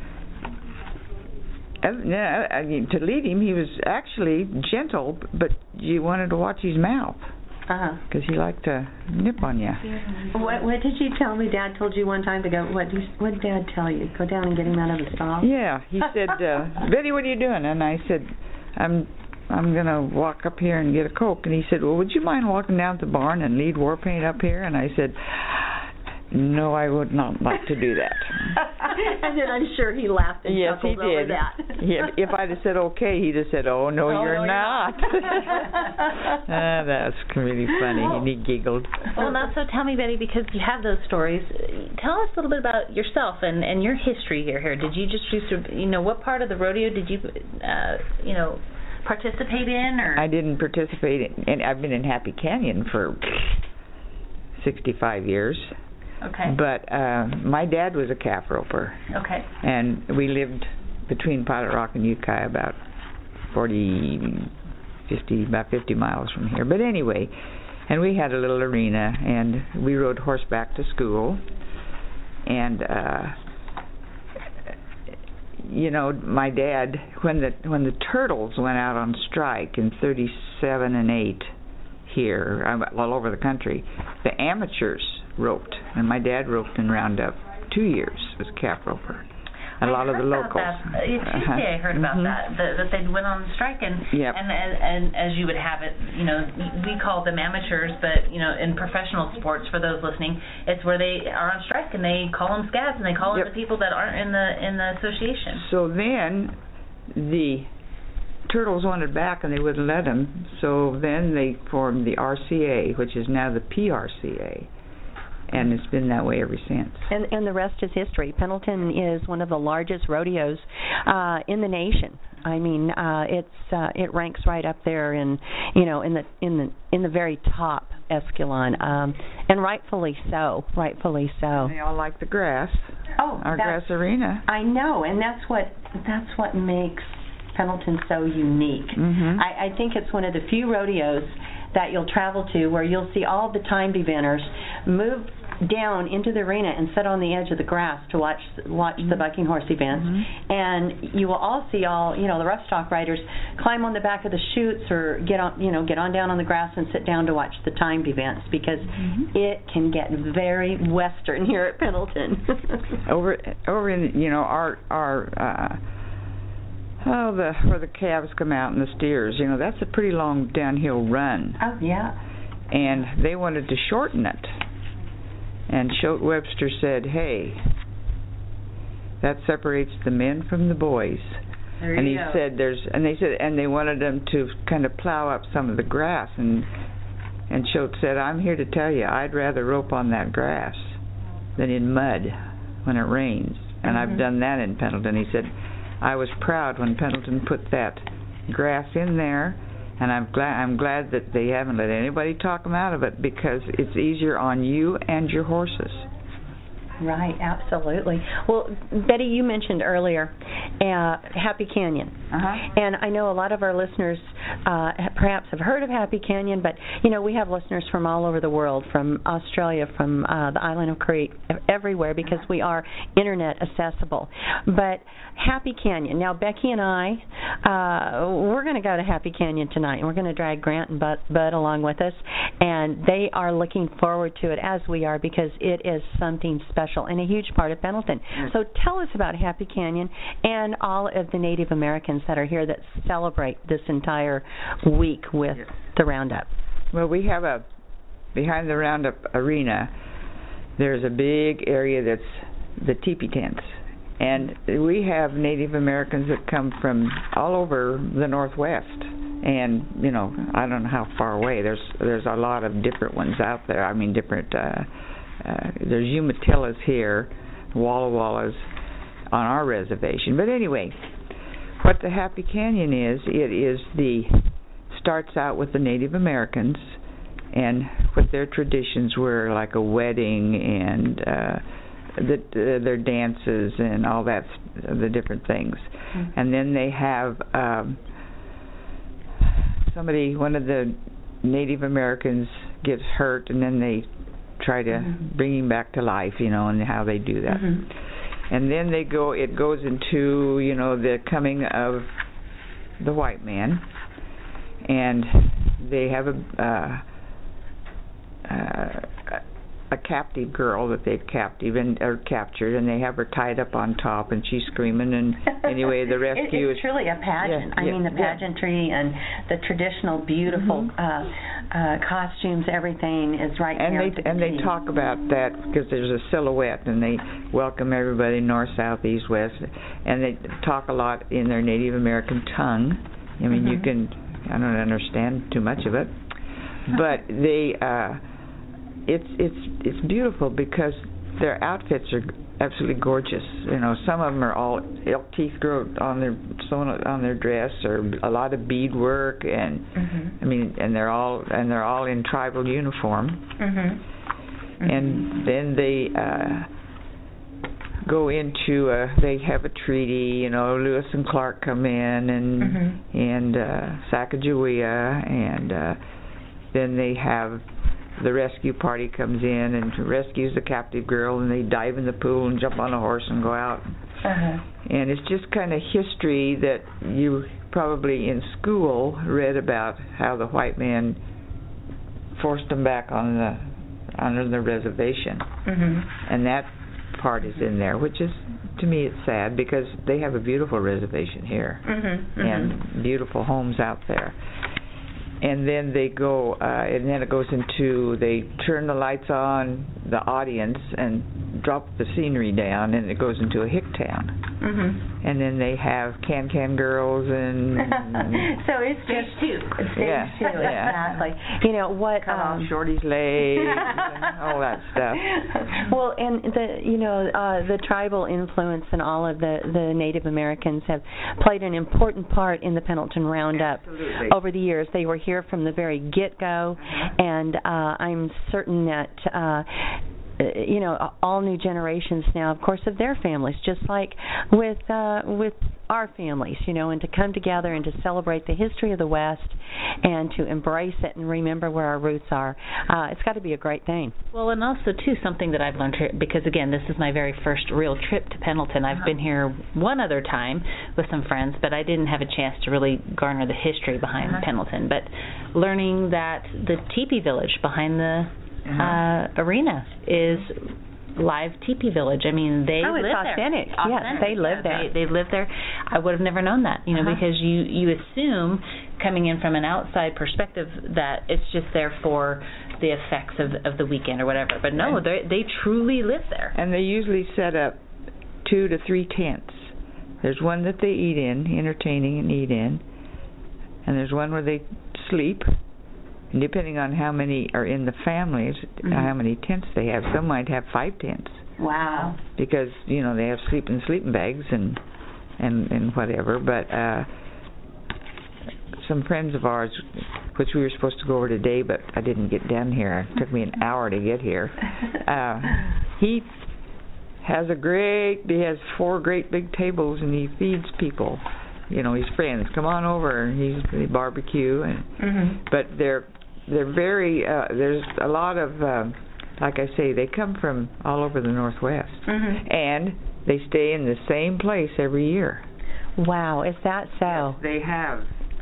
I mean, to lead him, he was actually gentle, but you wanted to watch his mouth. Uh-huh. Because he liked to nip on you. What, what did you tell me? Dad told you one time to go. What did, what did Dad tell you? Go down and get him out of the stall. Yeah, he said, uh, "Betty, what are you doing?" And I said, "I'm, I'm gonna walk up here and get a Coke." And he said, "Well, would you mind walking down to the barn and lead Warpaint up here?" And I said, "No, I would not like to do that." And then I'm sure he laughed and yes, chuckled he did. over that. Yeah, if I'd have said okay, he'd have said, "Oh no, oh, you're no, not." You're not. ah, that's really funny. And he giggled. Well, now, so tell me, Betty, because you have those stories. Tell us a little bit about yourself and, and your history here. Here, did you just used to, you know, what part of the rodeo did you, uh, you know, participate in? Or I didn't participate in, and I've been in Happy Canyon for sixty-five years. Okay. But uh, my dad was a calf roper. Okay. And we lived between Pilot Rock and Ukiah, about forty, fifty, about fifty miles from here. But anyway, and we had a little arena, and we rode horseback to school. And uh, you know, my dad, when the when the Turtles went out on strike in thirty-seven and eight here, all over the country, the amateurs roped, and my dad roped in Roundup two years as calf roper. A I lot of the locals. That. Tuesday I heard about mm-hmm. that, that, that they went on strike, and, yep. and and and as you would have it, you know, we call them amateurs, but you know, in professional sports, for those listening, it's where they are on strike and they call them scabs and they call yep. them the people that aren't in the in the association. So then the Turtles wanted back and they wouldn't let them, so then they formed the R C A, which is now the P R C A. And it's been that way ever since. And and the rest is history. Pendleton is one of the largest rodeos uh, in the nation. I mean, uh, it's uh, it ranks right up there in you know in the in the in the very top echelon, um, and rightfully so. Rightfully so. And they all like the grass. Oh, our grass arena. I know, and that's what that's what makes Pendleton so unique. Mm-hmm. I, I think it's one of the few rodeos that you'll travel to where you'll see all the timed eventers move down into the arena and sit on the edge of the grass to watch watch mm-hmm. the bucking horse events, mm-hmm. and you will all see all you know the rough stock riders climb on the back of the chutes or get on you know get on down on the grass and sit down to watch the timed events, because mm-hmm. it can get very western here at Pendleton. over over in you know our our uh oh the where the calves come out and the steers, you know that's a pretty long downhill run. Oh yeah. And they wanted to shorten it. And Schote Webster said, "Hey, that separates the men from the boys." There and you he go. said, "There's," and they said, and they wanted them to kind of plow up some of the grass. And and Schote said, "I'm here to tell you, I'd rather rope on that grass than in mud when it rains." And mm-hmm. I've done that in Pendleton. He said, "I was proud when Pendleton put that grass in there." And I'm glad I'm glad that they haven't let anybody talk them out of it, because it's easier on you and your horses. Right, absolutely. Well, Betty, you mentioned earlier uh, Happy Canyon. Uh-huh. And I know a lot of our listeners uh, perhaps have heard of Happy Canyon, but, you know, we have listeners from all over the world, from Australia, from uh, the island of Crete, everywhere, because we are Internet accessible. But Happy Canyon. Now, Becky and I, uh, we're going to go to Happy Canyon tonight, and we're going to drag Grant and Bud, Bud along with us, and they are looking forward to it, as we are, because it is something special special and a huge part of Pendleton. Yes. So tell us about Happy Canyon and all of the Native Americans that are here that celebrate this entire week with yes. the Roundup. Well, we have a, behind the Roundup arena, there's a big area that's the teepee tents. And we have Native Americans that come from all over the Northwest. And, you know, I don't know how far away. There's there's a lot of different ones out there. I mean, different, uh, uh, there's Umatillas here, Walla Wallas on our reservation. But anyway, what the Happy Canyon is, it is the, starts out with the Native Americans and what their traditions were, like a wedding and uh, the, uh, their dances and all that, the different things. Mm-hmm. And then they have um, somebody, one of the Native Americans gets hurt, and then they try to mm-hmm. bring him back to life, you know, and how they do that. Mm-hmm. And then they go, it goes into, you know, the coming of the white man, and they have a uh, uh, a captive girl that they've captive and or captured, and they have her tied up on top, and she's screaming. And anyway, the rescue it, it's is truly a pageant. Yeah, I yeah, mean, the pageantry yeah. and the traditional, beautiful mm-hmm. uh, uh, costumes. Everything is right and there. They, and they talk about that because there's a silhouette, and they welcome everybody north, south, east, west, and they talk a lot in their Native American tongue. I mean, mm-hmm. you can. I don't understand too much of it, but they. Uh, It's it's it's beautiful because their outfits are absolutely gorgeous. You know, some of them are all elk teeth grow on their sewn on their dress, or a lot of beadwork, and mm-hmm. I mean, and they're all and they're all in tribal uniform. Mm-hmm. Mm-hmm. And then they uh, go into uh, they have a treaty. You know, Lewis and Clark come in, and mm-hmm. and uh, Sacagawea, and uh, then they have. The rescue party comes in and rescues the captive girl, and they dive in the pool and jump on a horse and go out. Uh-huh. And it's just kind of history that you probably in school read about how the white man forced them back on the on the reservation. Mm-hmm. And that part is in there, which is, to me, it's sad because they have a beautiful reservation here mm-hmm. and mm-hmm. beautiful homes out there. And then they go, uh, and then it goes into, they turn the lights on the audience and drop the scenery down, and it goes into a hick town. Mm-hmm. And then they have can-can girls and... so it's stage two. It's stage yeah. two, yeah. exactly. You know, what... Cut um, off Shorty's legs and all that stuff. Well, and the, you know, uh, the tribal influence and all of the, the Native Americans have played an important part in the Pendleton Roundup. Absolutely. Over the years. They were here from the very get-go, uh-huh. and uh, I'm certain that... Uh, you know, all new generations now, of course, of their families, just like with uh, with our families, you know, and to come together and to celebrate the history of the West and to embrace it and remember where our roots are. Uh, it's got to be a great thing. Well, and also, too, something that I've learned here, because, again, this is my very first real trip to Pendleton. I've uh-huh. been here one other time with some friends, but I didn't have a chance to really garner the history behind uh-huh. Pendleton. But learning that the teepee village behind the Uh-huh. Uh, arena is live teepee village. I mean, they oh, live it's authentic. there. Yes, authentic. they live yeah, there. They, they live there. I would have never known that, you know, uh-huh. because you, you assume, coming in from an outside perspective, that it's just there for the effects of, of the weekend or whatever. But no, they they truly live there. And they usually set up two to three tents. There's one that they eat in, entertaining and eat in, and there's one where they sleep. And depending on how many are in the families, mm-hmm. how many tents they have, some might have five tents. Wow. Because, you know, they have sleeping sleeping bags and and, and whatever. But uh, some friends of ours, which we were supposed to go over today, but I didn't get down here. It took me an hour to get here. Uh, he has a great, he has four great big tables, and he feeds people. You know, his friends come on over, and he's they barbecue, and mm-hmm. but they're they're very uh, there's a lot of uh, like I say, they come from all over the Northwest, mm-hmm. and they stay in the same place every year. Wow, is that so? Yes, they have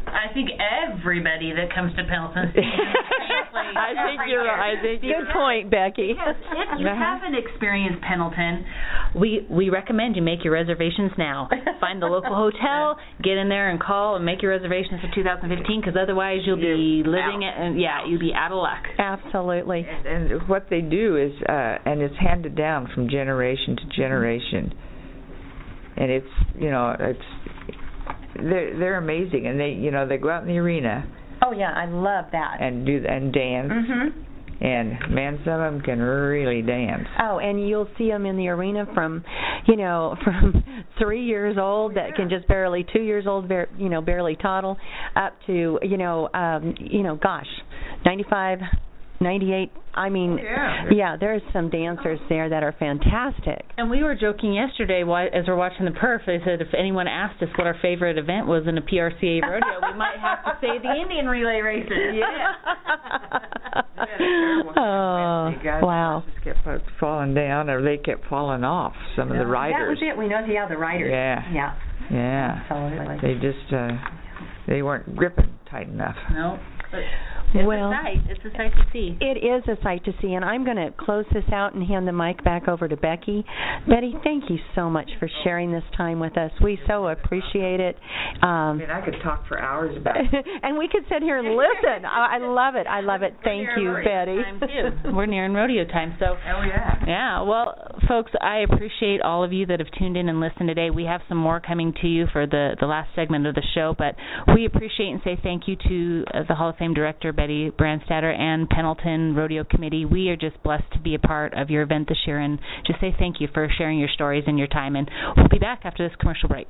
I think everybody that comes to Pendleton. I think you're right. I think good point, Becky. Because if you haven't experienced Pendleton, we we recommend you make your reservations now. Find the local hotel, get in there and call and make your reservations for two thousand fifteen, because otherwise you'll be living it, and yeah, you'll be out of luck. Absolutely. And, and what they do is, uh, and it's handed down from generation to generation, and it's you know it's they're they're amazing, and they you know they go out in the arena. Oh yeah, I love that. And do and dance. Mhm. And man, some of them can really dance. Oh, and you'll see them in the arena from, you know, from three years old that can just barely, two years old, bar, you know, barely toddle, up to, you know, um, you know, gosh, ninety-five, ninety-eight. I mean, yeah, yeah, there's some dancers there that are fantastic. And we were joking yesterday as we're watching the perf. They said if anyone asked us what our favorite event was in a P R C A rodeo, we might have to say the Indian relay races. Yeah. Oh, wow. Just kept falling down, or they kept falling off. Some of the riders. That was it. We know, yeah, the riders. Yeah. Yeah. Yeah. Absolutely. They just uh, they weren't gripping tight enough. No. But it's well, a sight. It's a sight to see. It is a sight to see, and I'm going to close this out and hand the mic back over to Becky. Betty, thank you so much for sharing this time with us. We so appreciate it. Um, I mean, I could talk for hours about it. And we could sit here and listen. I, I love it. I love it. Thank you, Betty. Time too. We're nearing rodeo time, so. Oh yeah. Yeah. Well, folks, I appreciate all of you that have tuned in and listened today. We have some more coming to you for the the last segment of the show, but we appreciate and say thank you to uh, the Hall of Fame director, Betty Brandstatter, and Pendleton Rodeo Committee. We are just blessed to be a part of your event this year, and just say thank you for sharing your stories and your time. And we'll be back after this commercial break.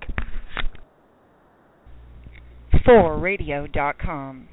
for radio dot com.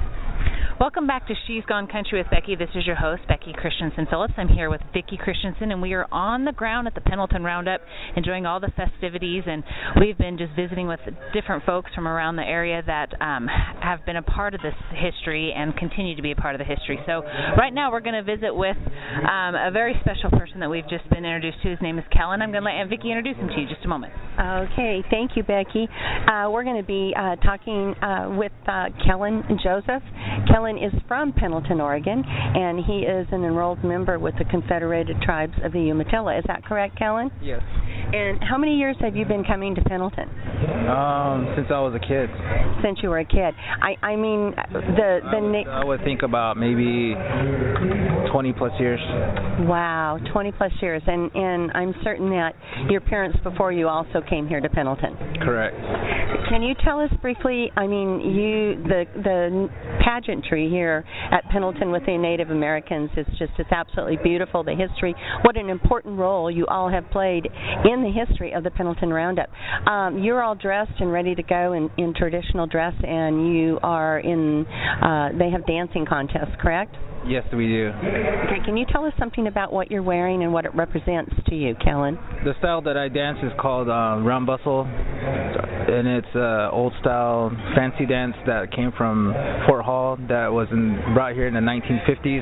Welcome back to She's Gone Country with Becky. This is your host, Becky Christensen Phillips. I'm here with Vicki Christensen, and we are on the ground at the Pendleton Roundup, enjoying all the festivities. And we've been just visiting with different folks from around the area that um, have been a part of this history and continue to be a part of the history. So right now we're going to visit with um, a very special person that we've just been introduced to. His name is Kellen. I'm going to let Aunt Vicki introduce him to you in just a moment. Okay. Thank you, Becky. Uh, we're going to be uh, talking uh, with uh, Kellen Joseph. Kellen is from Pendleton, Oregon, and he is an enrolled member with the Confederated Tribes of the Umatilla. Is that correct, Kellen? Yes. And how many years have you been coming to Pendleton? Um, since I was a kid. Since you were a kid. I, I mean, the the I would, na- I would think about maybe twenty plus years. Wow, twenty plus years, and and I'm certain that your parents before you also came here to Pendleton. Correct. Can you tell us briefly? I mean, you the the pageantry here at Pendleton with the Native Americans is just it's absolutely beautiful. The history, what an important role you all have played in the history of the Pendleton Roundup. Um, you're all dressed and ready to go in, in traditional dress, and you are in. Uh, they have dancing contests, correct? Yes, we do. Okay, can you tell us something about what you're wearing and what it represents to you, Kellen? The style that I dance is called uh, round bustle, and it's uh, old style fancy dance that came from Fort Hall that was in, brought here in the nineteen fifties,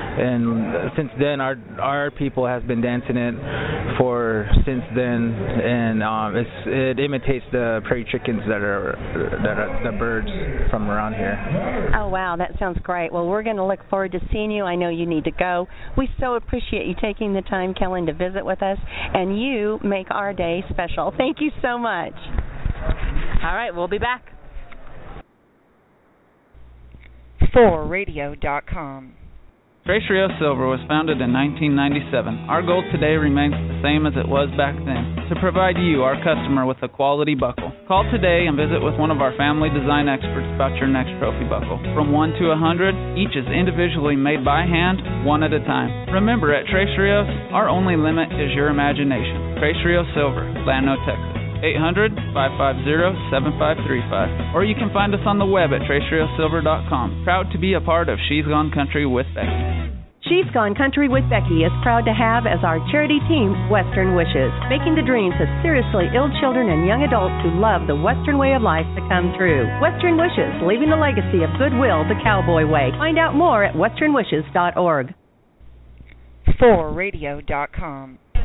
and since then our our people has been dancing it for since then, and um, it's it imitates the prairie chickens that are that are the birds from around here. Oh wow, that sounds great. Well, we're going to look forward to seeing you. I know you need to go. We so appreciate you taking the time, Kellen, to visit with us, and you make our day special. Thank you so much. All right, we'll be back. for radio dot com. Tres Rios Silver was founded in nineteen ninety-seven. Our goal today remains the same as it was back then, to provide you, our customer, with a quality buckle. Call today and visit with one of our family design experts about your next trophy buckle. From one to a hundred, each is individually made by hand, one at a time. Remember, at Tres Rios, our only limit is your imagination. Tres Rios Silver, Llano, Texas. eight hundred, five five zero, seven five three five. Or you can find us on the web at tres rios silver dot com. Proud to be a part of She's Gone Country with Becky. She's Gone Country with Becky is proud to have as our charity team Western Wishes, making the dreams of seriously ill children and young adults who love the Western way of life to come true. Western Wishes, leaving the legacy of goodwill the cowboy way. Find out more at western wishes dot org. for radio dot com.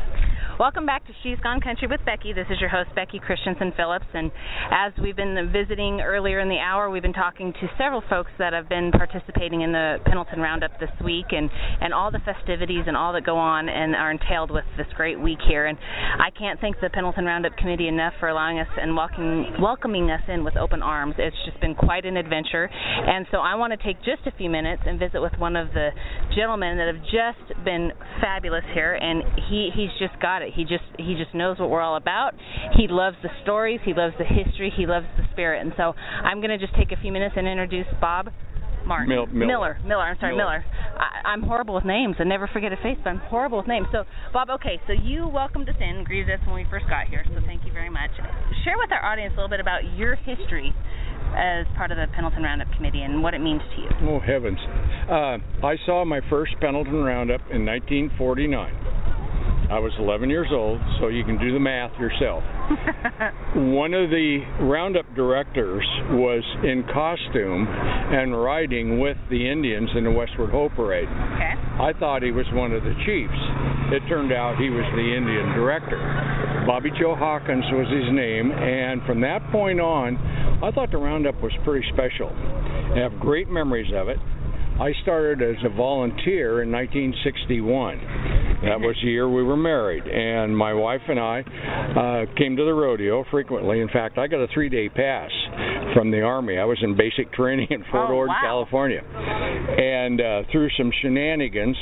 Welcome back to She's Gone Country with Becky. This is your host, Becky Christensen Phillips, and as we've been visiting earlier in the hour, we've been talking to several folks that have been participating in the Pendleton Roundup this week, and, and all the festivities and all that go on and are entailed with this great week here. And I can't thank the Pendleton Roundup Committee enough for allowing us and welcoming, welcoming us in with open arms. It's just been quite an adventure, and so I want to take just a few minutes and visit with one of the gentlemen that have just been fabulous here, and he he's just got it. He just he just knows what we're all about. He loves the stories, he loves the history, he loves the spirit. And so I'm going to just take a few minutes and introduce Bob Martin. Mil- Miller. Miller. Miller. I'm sorry, Miller. Miller. I, I'm horrible with names. I never forget a face, but I'm horrible with names. So, Bob, okay, so you welcomed us in, greeted us when we first got here, so thank you very much. Share with our audience a little bit about your history as part of the Pendleton Roundup Committee and what it means to you. Oh, heavens. Uh, I saw my first Pendleton Roundup in nineteen forty-nine. I was eleven years old, so you can do the math yourself. One of the Roundup directors was in costume and riding with the Indians in the Westward Ho Parade. Okay. I thought he was one of the chiefs. It turned out he was the Indian director. Bobby Joe Hawkins was his name, and from that point on, I thought the Roundup was pretty special. I have great memories of it. I started as a volunteer in nineteen sixty-one. That was the year we were married, and my wife and I uh, came to the rodeo frequently. In fact, I got a three-day pass from the Army. I was in basic training in Fort oh, Ord, wow. California. And uh, through some shenanigans,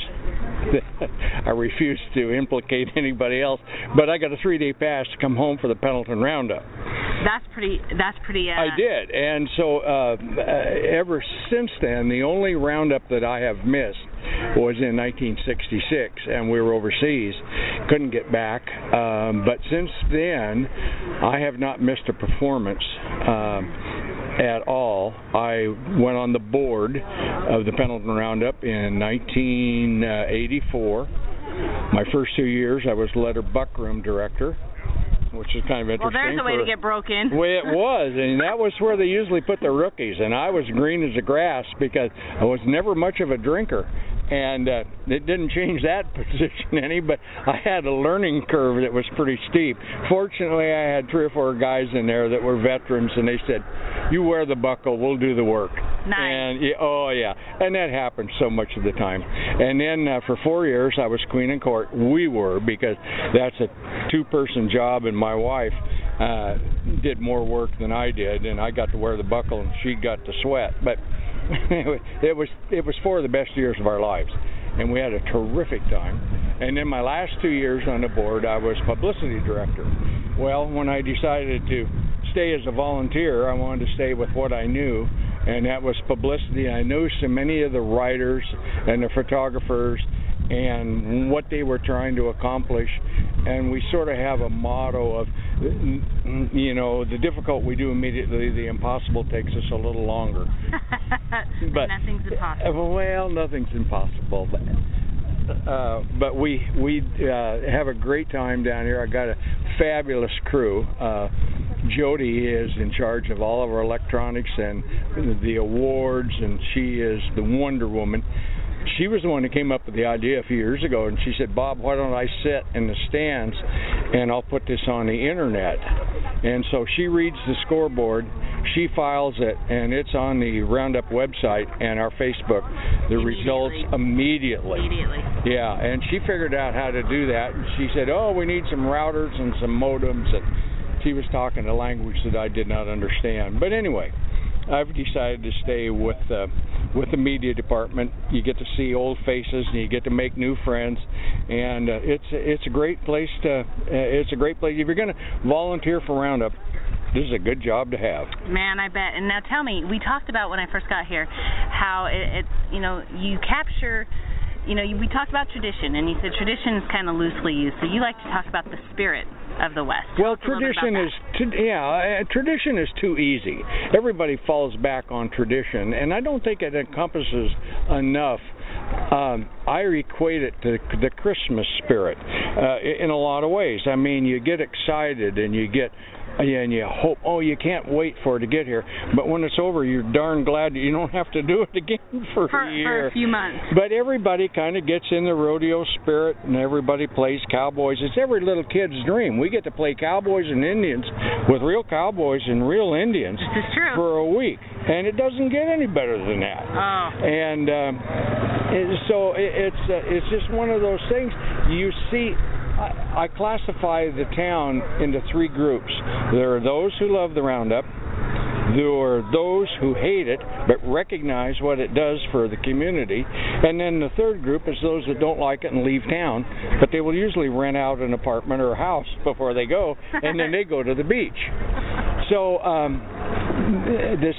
I refused to implicate anybody else, but I got a three-day pass to come home for the Pendleton Roundup. That's pretty, that's pretty... Uh... I did, and so uh, uh, ever since then, the only Roundup that I have missed was in nineteen sixty-six, and we were overseas, couldn't get back, um, but since then, I have not missed a performance um, at all. I went on the board of the Pendleton Roundup in nineteen eighty-four. My first two years, I was letter buckroom director, which is kind of interesting. Well, there's a way for, to get broken. Well, it was, and that was where they usually put the rookies, and I was green as a grass because I was never much of a drinker, and uh, it didn't change that position any, but I had a learning curve that was pretty steep. Fortunately, I had three or four guys in there that were veterans, and they said, you wear the buckle, we'll do the work. Nice. And, yeah, oh, yeah, and that happened so much of the time. And then uh, for four years, I was queen in court. We were, because that's a two-person job, and my wife uh, did more work than I did, and I got to wear the buckle, and she got to sweat. But it was it was four of the best years of our lives, and we had a terrific time. And then my last two years on the board, I was publicity director. Well, when I decided to stay as a volunteer, I wanted to stay with what I knew, and that was publicity. I knew so many of the writers and the photographers and what they were trying to accomplish, and we sort of have a motto of, you know, the difficult we do immediately, the impossible takes us a little longer. But nothing's impossible. Well, nothing's impossible, but uh, but we we uh, have a great time down here. I got a fabulous crew. Uh, Jody is in charge of all of our electronics and the awards, and she is the Wonder Woman. She was the one who came up with the idea a few years ago, and she said, Bob, why don't I sit in the stands and I'll put this on the internet? And so she reads the scoreboard, she files it, and it's on the Roundup website and our Facebook, the immediately. results immediately. Immediately. Yeah, and she figured out how to do that. And she said, oh, we need some routers and some modems. And she was talking a language that I did not understand. But anyway, I've decided to stay with uh, with the media department. You get to see old faces, and you get to make new friends, and uh, it's it's a great place to. Uh, it's a great place if you're going to volunteer for Roundup. This is a good job to have. Man, I bet. And now tell me, we talked about when I first got here how it, it's you know you capture. You know, we talked about tradition, and you said tradition is kind of loosely used. So you like to talk about the spirit of the West. Well, tradition is, t- yeah, uh, tradition is too easy. Everybody falls back on tradition, and I don't think it encompasses enough. Um, I equate it to the Christmas spirit uh, in a lot of ways. I mean, you get excited and you get and you hope, oh, you can't wait for it to get here. But when it's over, you're darn glad that you don't have to do it again for, for a year. For a few months. But everybody kind of gets in the rodeo spirit, and everybody plays cowboys. It's every little kid's dream. We get to play cowboys and Indians with real cowboys and real Indians this is true. for a week. And it doesn't get any better than that. Oh. And um, it, so it, it's uh, it's just one of those things. You see, I, I classify the town into three groups. There are those who love the Roundup. There are those who hate it but recognize what it does for the community. And then the third group is those that don't like it and leave town, but they will usually rent out an apartment or a house before they go, and then they go to the beach. So um, this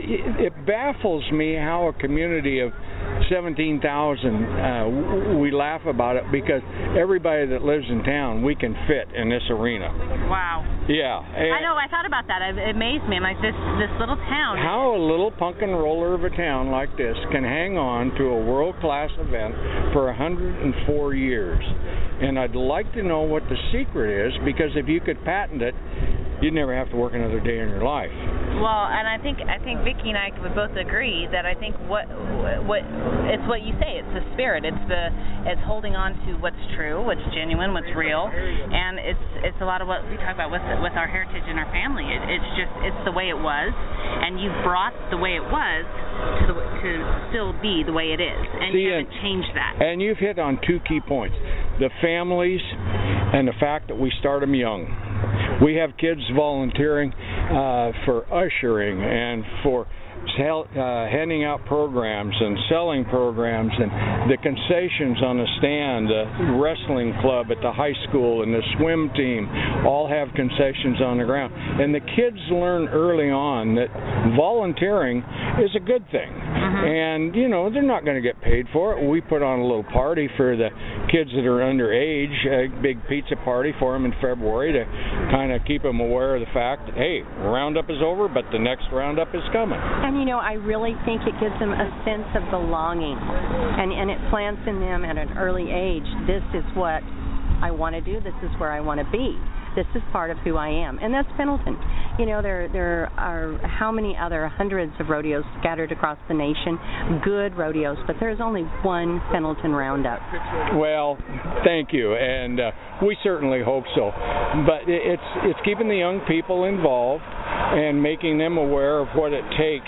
it baffles me how a community of seventeen thousand, uh, we laugh about it because everybody that lives in town, we can fit in this arena. Wow. Yeah. I know, I thought about that. It amazed me. I'm like, this, this little town. How a little punk and roller of a town like this can hang on to a world-class event for one hundred four years. And I'd like to know what the secret is, because if you could patent it, you'd never have to work another day in your life. Well, and I think I think Vicki and I would both agree that I think what what it's what you say. It's the spirit. It's the it's holding on to what's true, what's genuine, what's real, and it's it's a lot of what we talk about with with our heritage and our family. It, it's just it's the way it was, and you've brought the way it was to the, to still be the way it is, and See, you haven't and, changed that. And you've hit on two key points: the families and the fact that we start them young. We have kids volunteering uh, for ushering and for sell, uh, handing out programs and selling programs, and the concessions on the stand, the wrestling club at the high school and the swim team all have concessions on the ground. And the kids learn early on that volunteering is a good thing. Mm-hmm. And, you know, they're not going to get paid for it. We put on a little party for the kids that are underage, a big pizza party for them in February to kind of keep them aware of the fact that, hey, Roundup is over, but the next Roundup is coming. And, you know, I really think it gives them a sense of belonging, and, and it plants in them at an early age, this is what I want to do, this is where I want to be. This is part of who I am, and that's Pendleton. You know, there there are how many other hundreds of rodeos scattered across the nation, good rodeos, but there's only one Pendleton Roundup. Well, thank you, and uh, we certainly hope so. But it's it's keeping the young people involved and making them aware of what it takes.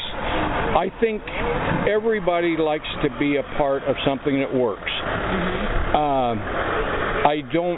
I think everybody likes to be a part of something that works. Mm-hmm. Um, I don't,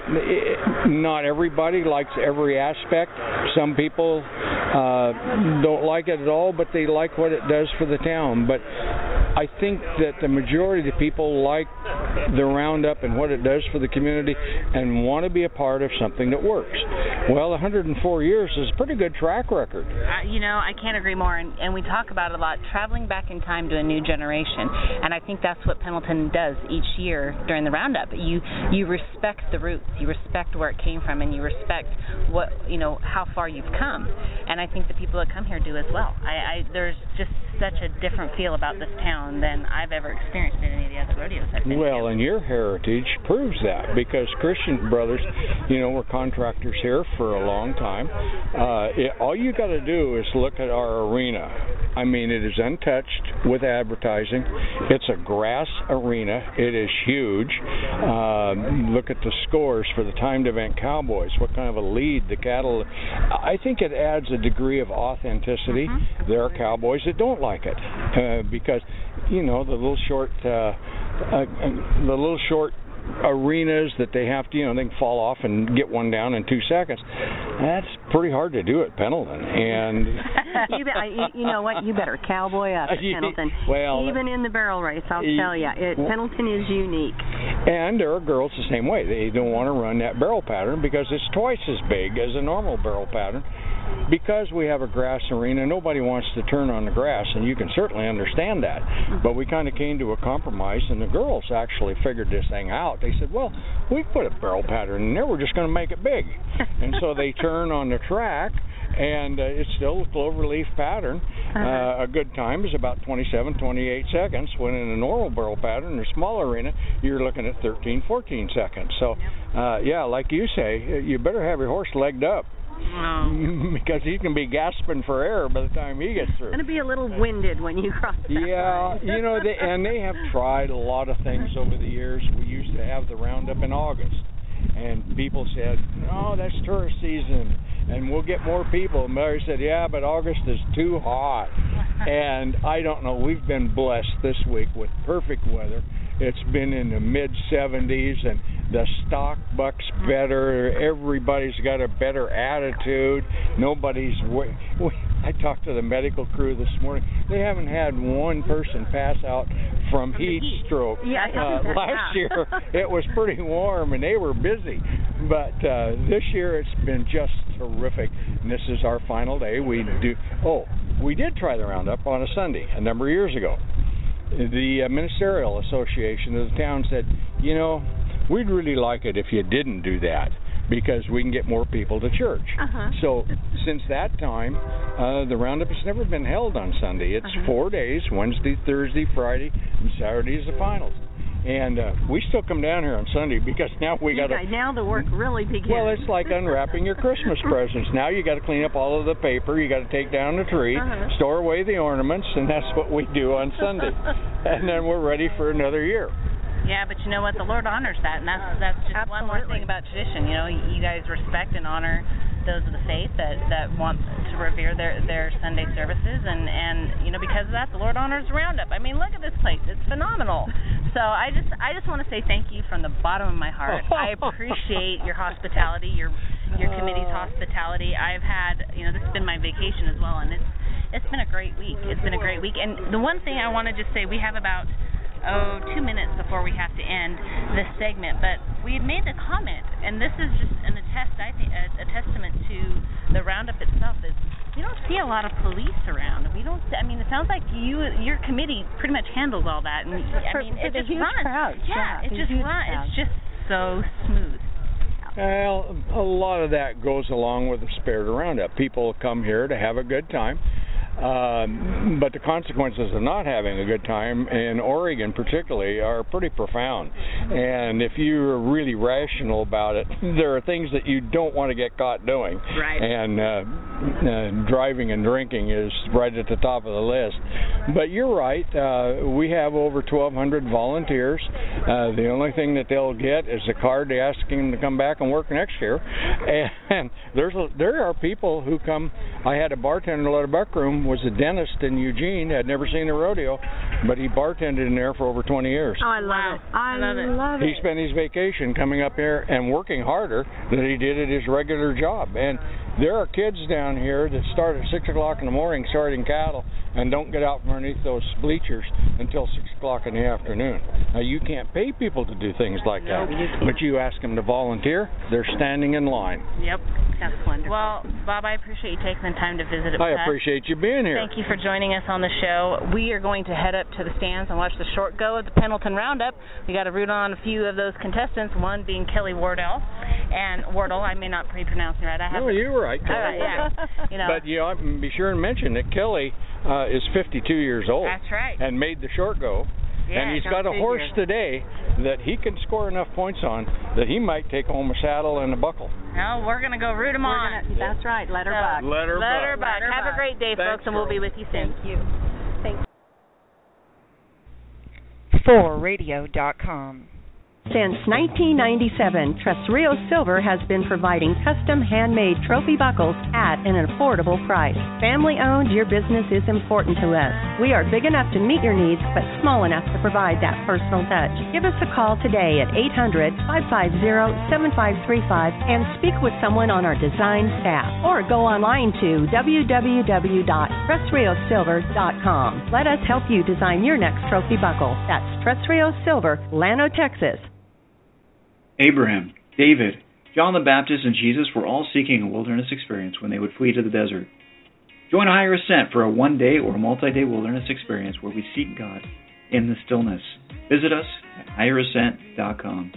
not everybody likes every aspect. Some people uh, don't like it at all, but they like what it does for the town. But I think that the majority of the people like the Roundup and what it does for the community and want to be a part of something that works. Well, one hundred four years is a pretty good track record. Uh, you know, I can't agree more, and, and we talk about it a lot, traveling back in time to a new generation, and I think that's what Pendleton does each year during the Roundup. You you respect the roots, you respect where it came from, and you respect what, you know, how far you've come, and I think the people that come here do as well. I, I there's just such a different feel about this town than I've ever experienced in any of the other rodeos I've been Well, to. And your heritage proves that, because Christian Brothers, you know, we're contractors here for a long time. Uh, it, all you got to do is look at our arena. I mean, it is untouched with advertising. It's a grass arena. It is huge. Uh, look at the scores for the timed event Cowboys, what kind of a lead the cattle. I think it adds a degree of authenticity. Mm-hmm. There are cowboys that don't like it uh, because, you know, the little short, uh, uh, the little short arenas that they have to, you know, they can fall off and get one down in two seconds. That's pretty hard to do at Pendleton. And you, be, you, you know what? You better cowboy up at Pendleton. Well, even in the barrel race, I'll tell you, it, Pendleton is unique. And there are girls the same way. They don't want to run that barrel pattern because it's twice as big as a normal barrel pattern. Because we have a grass arena, nobody wants to turn on the grass, and you can certainly understand that. Mm-hmm. But we kind of came to a compromise, and the girls actually figured this thing out. They said, well, we put a barrel pattern in there, we're just going to make it big. And so they turn on the track, and uh, it's still a cloverleaf pattern. Uh-huh. Uh, a good time is about twenty-seven, twenty-eight seconds, when in a normal barrel pattern, in a small arena, you're looking at thirteen, fourteen seconds. So, uh, yeah, like you say, you better have your horse legged up. Oh. because he can be gasping for air by the time he gets through. Going to be a little winded when you cross that Yeah, line. you know, they, and they have tried a lot of things over the years. We used to have the roundup in August, and people said, "No, that's tourist season, and we'll get more people." And Mary said, "Yeah, but August is too hot." And I don't know. We've been blessed this week with perfect weather. It's been in the mid seventies, and the stock buck's better. Everybody's got a better attitude. Nobody's. Wa- I talked to the medical crew this morning. They haven't had one person pass out from, from heat, heat stroke. Yeah, uh, last year it was pretty warm, and they were busy. But uh, this year it's been just terrific. And this is our final day. We do. Oh, we did try the roundup on a Sunday a number of years ago. The uh, Ministerial Association of the town said, you know, we'd really like it if you didn't do that because we can get more people to church. Uh-huh. So since that time, uh, the roundup has never been held on Sunday. It's uh-huh. four days, Wednesday, Thursday, Friday, and Saturday is the finals. And uh, we still come down here on Sunday because now we got to... Now the work really begins. Well, it's like unwrapping your Christmas presents. Now you got to clean up all of the paper. You got to take down the tree, uh-huh. store away the ornaments, and that's what we do on Sunday. And then we're ready for another year. Yeah, but you know what? The Lord honors that, and that's that's just Absolutely. one more thing about tradition. You know, you guys respect and honor those of the faith that, that want to revere their, their Sunday services, and, and you know, because of that, the Lord honors Roundup. I mean, look at this place; it's phenomenal. So I just I just want to say thank you from the bottom of my heart. I appreciate your hospitality, your your committee's hospitality. I've had, you know, this has been my vacation as well, and it's it's been a great week. It's been a great week, and the one thing I want to just say, we have about. oh, two minutes before we have to end this segment, but we had made the comment, and this is just an attest, I think, a, a testament to the roundup itself. Is we don't see a lot of police around. We don't. I mean, it sounds like you, your committee, pretty much handles all that. And I mean, it just runs. Crowd. Yeah, yeah, it just runs. It's just so smooth. Well, a lot of that goes along with the spirit of roundup. People come here to have a good time. Um, but the consequences of not having a good time in Oregon particularly are pretty profound. And if you're really rational about it, there are things that you don't want to get caught doing. Right. And uh, uh, driving and drinking is right at the top of the list. But you're right. Uh, we have over twelve hundred volunteers. Uh, the only thing that they'll get is a card asking them to come back and work next year. And there's a, there are people who come. I had a bartender at a Buck Room, was a dentist in Eugene, had never seen a rodeo, but he bartended in there for over twenty years. Oh, I love wow. it. I, I love it. love it. He spent his vacation coming up here and working harder than he did at his regular job. And there are kids down here that start at six o'clock in the morning sorting cattle and don't get out from underneath those bleachers until six o'clock in the afternoon. Now, you can't pay people to do things like that, no, but you ask them to volunteer, they're standing in line. Yep. That's wonderful. Well, Bob, I appreciate you taking the time to visit us. I appreciate you being here. Thank you for joining us on the show. We are going to head up to the stands and watch the short go of the Pendleton Roundup. We got to root on a few of those contestants, one being Kelly Wardell. And Wardle, I may not be pronouncing it right. I have no, you were right. All right, yeah. You know. But you know, be sure and mention that Kelly uh, is fifty-two years old. That's right. And made the short go. Yeah, and he's got a horse today that he can score enough points on that he might take home a saddle and a buckle. No, we're going to go root him we're on. Gonna, that's right. Let her so, buck. Let her Let her buck. buck. Have a great day, Thanks, folks, and we'll be with you soon. Thank you. Thank you. for radio dot com. Since nineteen ninety-seven, Tres Rios Silver has been providing custom handmade trophy buckles at an affordable price. Family owned, your business is important to us. We are big enough to meet your needs, but small enough to provide that personal touch. Give us a call today at eight hundred, five five zero, seven five three five and speak with someone on our design staff. Or go online to w w w dot tres rios silver dot com. Let us help you design your next trophy buckle. That's Tres Rios Silver, Llano, Texas. Abraham, David, John the Baptist, and Jesus were all seeking a wilderness experience when they would flee to the desert. Join Higher Ascent for a one-day or multi-day wilderness experience where we seek God in the stillness. Visit us at higher ascent dot com.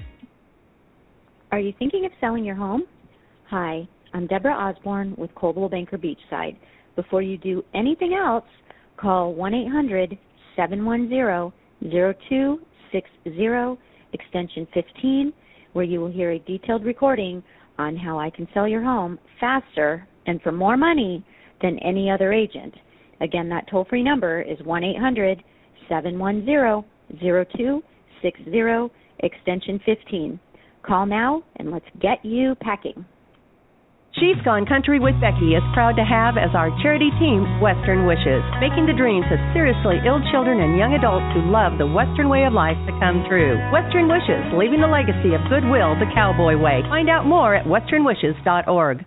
Are you thinking of selling your home? Hi, I'm Deborah Osborne with Coldwell Banker Beachside. Before you do anything else, call one eight hundred, seven one zero, zero two six zero, extension fifteen, where you will hear a detailed recording on how I can sell your home faster and for more money than any other agent. Again, that toll-free number is one eight hundred seven one zero zero two six zero, extension fifteen. Call now and let's get you packing. She's Gone Country with Becky is proud to have as our charity team Western Wishes, making the dreams of seriously ill children and young adults who love the Western way of life to come true. Western Wishes, leaving the legacy of goodwill the cowboy way. Find out more at western wishes dot org.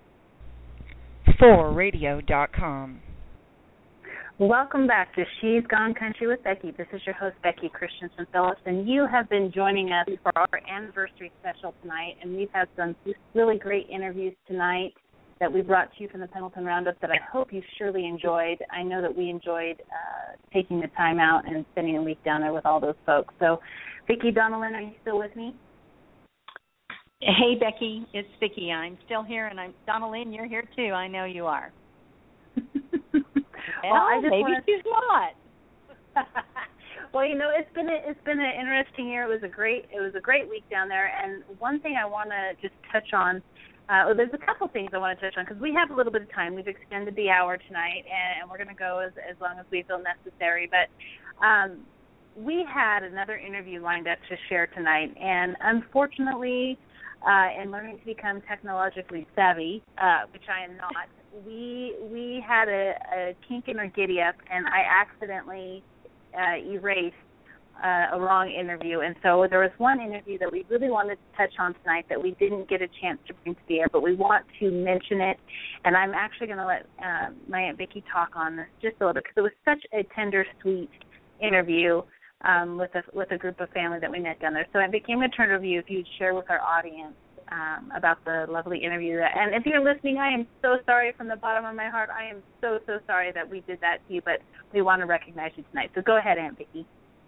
for radio dot com. Welcome back to She's Gone Country with Becky. This is your host, Becky Christensen Phillips, and you have been joining us for our anniversary special tonight, and we've had some really great interviews tonight that we brought to you from the Pendleton Roundup that I hope you surely enjoyed. I know that we enjoyed uh, taking the time out and spending a week down there with all those folks. So, Vicki, Donalyn, are you still with me? Hey, Becky, it's Vicki. I'm still here, and I'm Donalyn, you're here too. I know you are. Well, I just maybe wanna... she's not. Well, you know, it's been a, it's been an interesting year. It was a great it was a great week down there. And one thing I want to just touch on, uh, well, there's a couple things I want to touch on because we have a little bit of time. We've extended the hour tonight, and, and we're going to go as as long as we feel necessary. But um, we had another interview lined up to share tonight, and unfortunately, uh, in learning to become technologically savvy, uh, which I am not. We we had a, a kink in our giddy up, and I accidentally uh, erased uh, a wrong interview. And so there was one interview that we really wanted to touch on tonight that we didn't get a chance to bring to the air, but we want to mention it. And I'm actually going to let uh, my Aunt Vicki talk on this just a little bit because it was such a tender, sweet interview um, with a with a group of family that we met down there. So Aunt Vicki, I'm going to turn it over to you if you'd share with our audience Um, about the lovely interview. And if you're listening, I am so sorry from the bottom of my heart. I am so, so sorry that we did that to you, but we want to recognize you tonight. So go ahead, Aunt Vicki.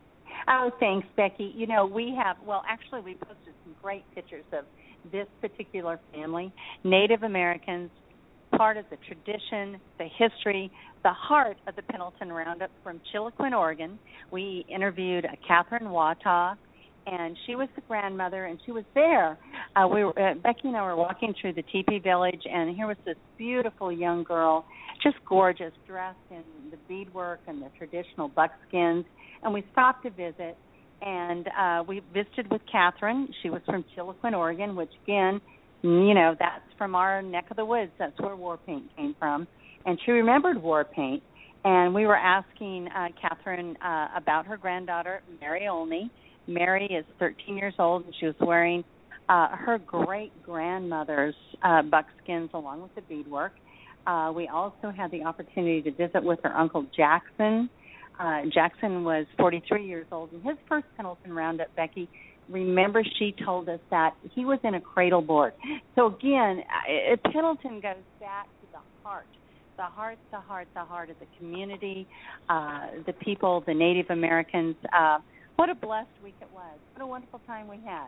Oh, thanks, Becky. You know, we have, well, actually, we posted some great pictures of this particular family, Native Americans, part of the tradition, the history, the heart of the Pendleton Roundup from Chiloquin, Oregon. We interviewed Catherine Wata, and she was the grandmother, and she was there. Uh, we were, uh, Becky and I were walking through the teepee village, and here was this beautiful young girl, just gorgeous, dressed in the beadwork and the traditional buckskins, and we stopped to visit, and uh, we visited with Catherine. She was from Chiloquin, Oregon, which, again, you know, that's from our neck of the woods. That's where war paint came from, and she remembered war paint, and we were asking uh, Catherine uh, about her granddaughter, Mary Olney. Mary is thirteen years old, and she was wearing uh, her great-grandmother's uh, buckskins along with the beadwork. Uh, we also had the opportunity to visit with her Uncle Jackson. Uh, Jackson was forty-three years old, and his first Pendleton Roundup, Becky, remember she told us that he was in a cradle board. So, again, uh, Pendleton goes back to the heart. The heart, the heart, the heart of the community, uh, the people, the Native Americans. Uh, What a blessed week it was. What a wonderful time we had.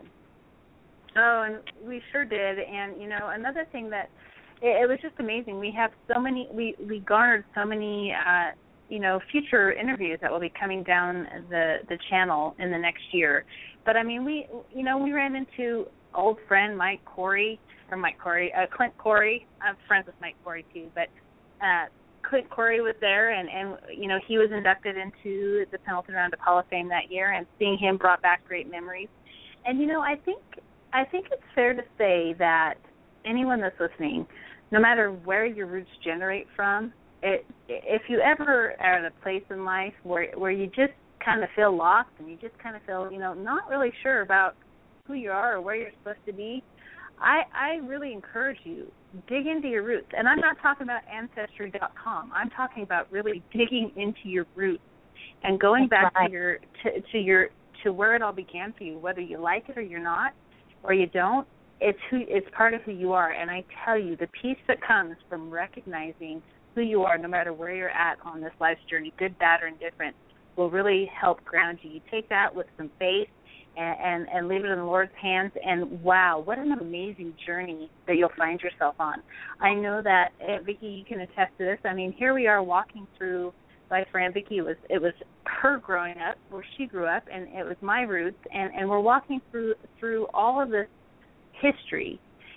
Oh, and we sure did. And, you know, another thing that, it, it was just amazing. We have so many, we, we garnered so many, uh, you know, future interviews that will be coming down the, the channel in the next year. But, I mean, we, you know, we ran into old friend Mike Corey, or Mike Corey, uh, Clint Corey. I'm friends with Mike Corey, too. But uh, Clint Corey was there, and, and, you know, he was inducted into the Pendleton Roundup Hall of Fame that year, and seeing him brought back great memories. And, you know, I think I think it's fair to say that anyone that's listening, no matter where your roots generate from, it, if you ever are at a place in life where where you just kind of feel lost and you just kind of feel, you know, not really sure about who you are or where you're supposed to be, I, I really encourage you, dig into your roots. And I'm not talking about Ancestry dot com. I'm talking about really digging into your roots and going That's back right. to your to, to your to where it all began for you, whether you like it or you're not, or you don't. It's who it's part of who you are. And I tell you, the peace that comes from recognizing who you are, no matter where you're at on this life's journey, good, bad, or indifferent, will really help ground you. You take that with some faith and, and, and leave it in the Lord's hands, and wow, what an amazing journey that you'll find yourself on. I know that, uh, Vicki, you can attest to this. I mean, here we are walking through life for Aunt Vicki. It was, it was her growing up, where she grew up, and it was my roots, and, and we're walking through through all of this history.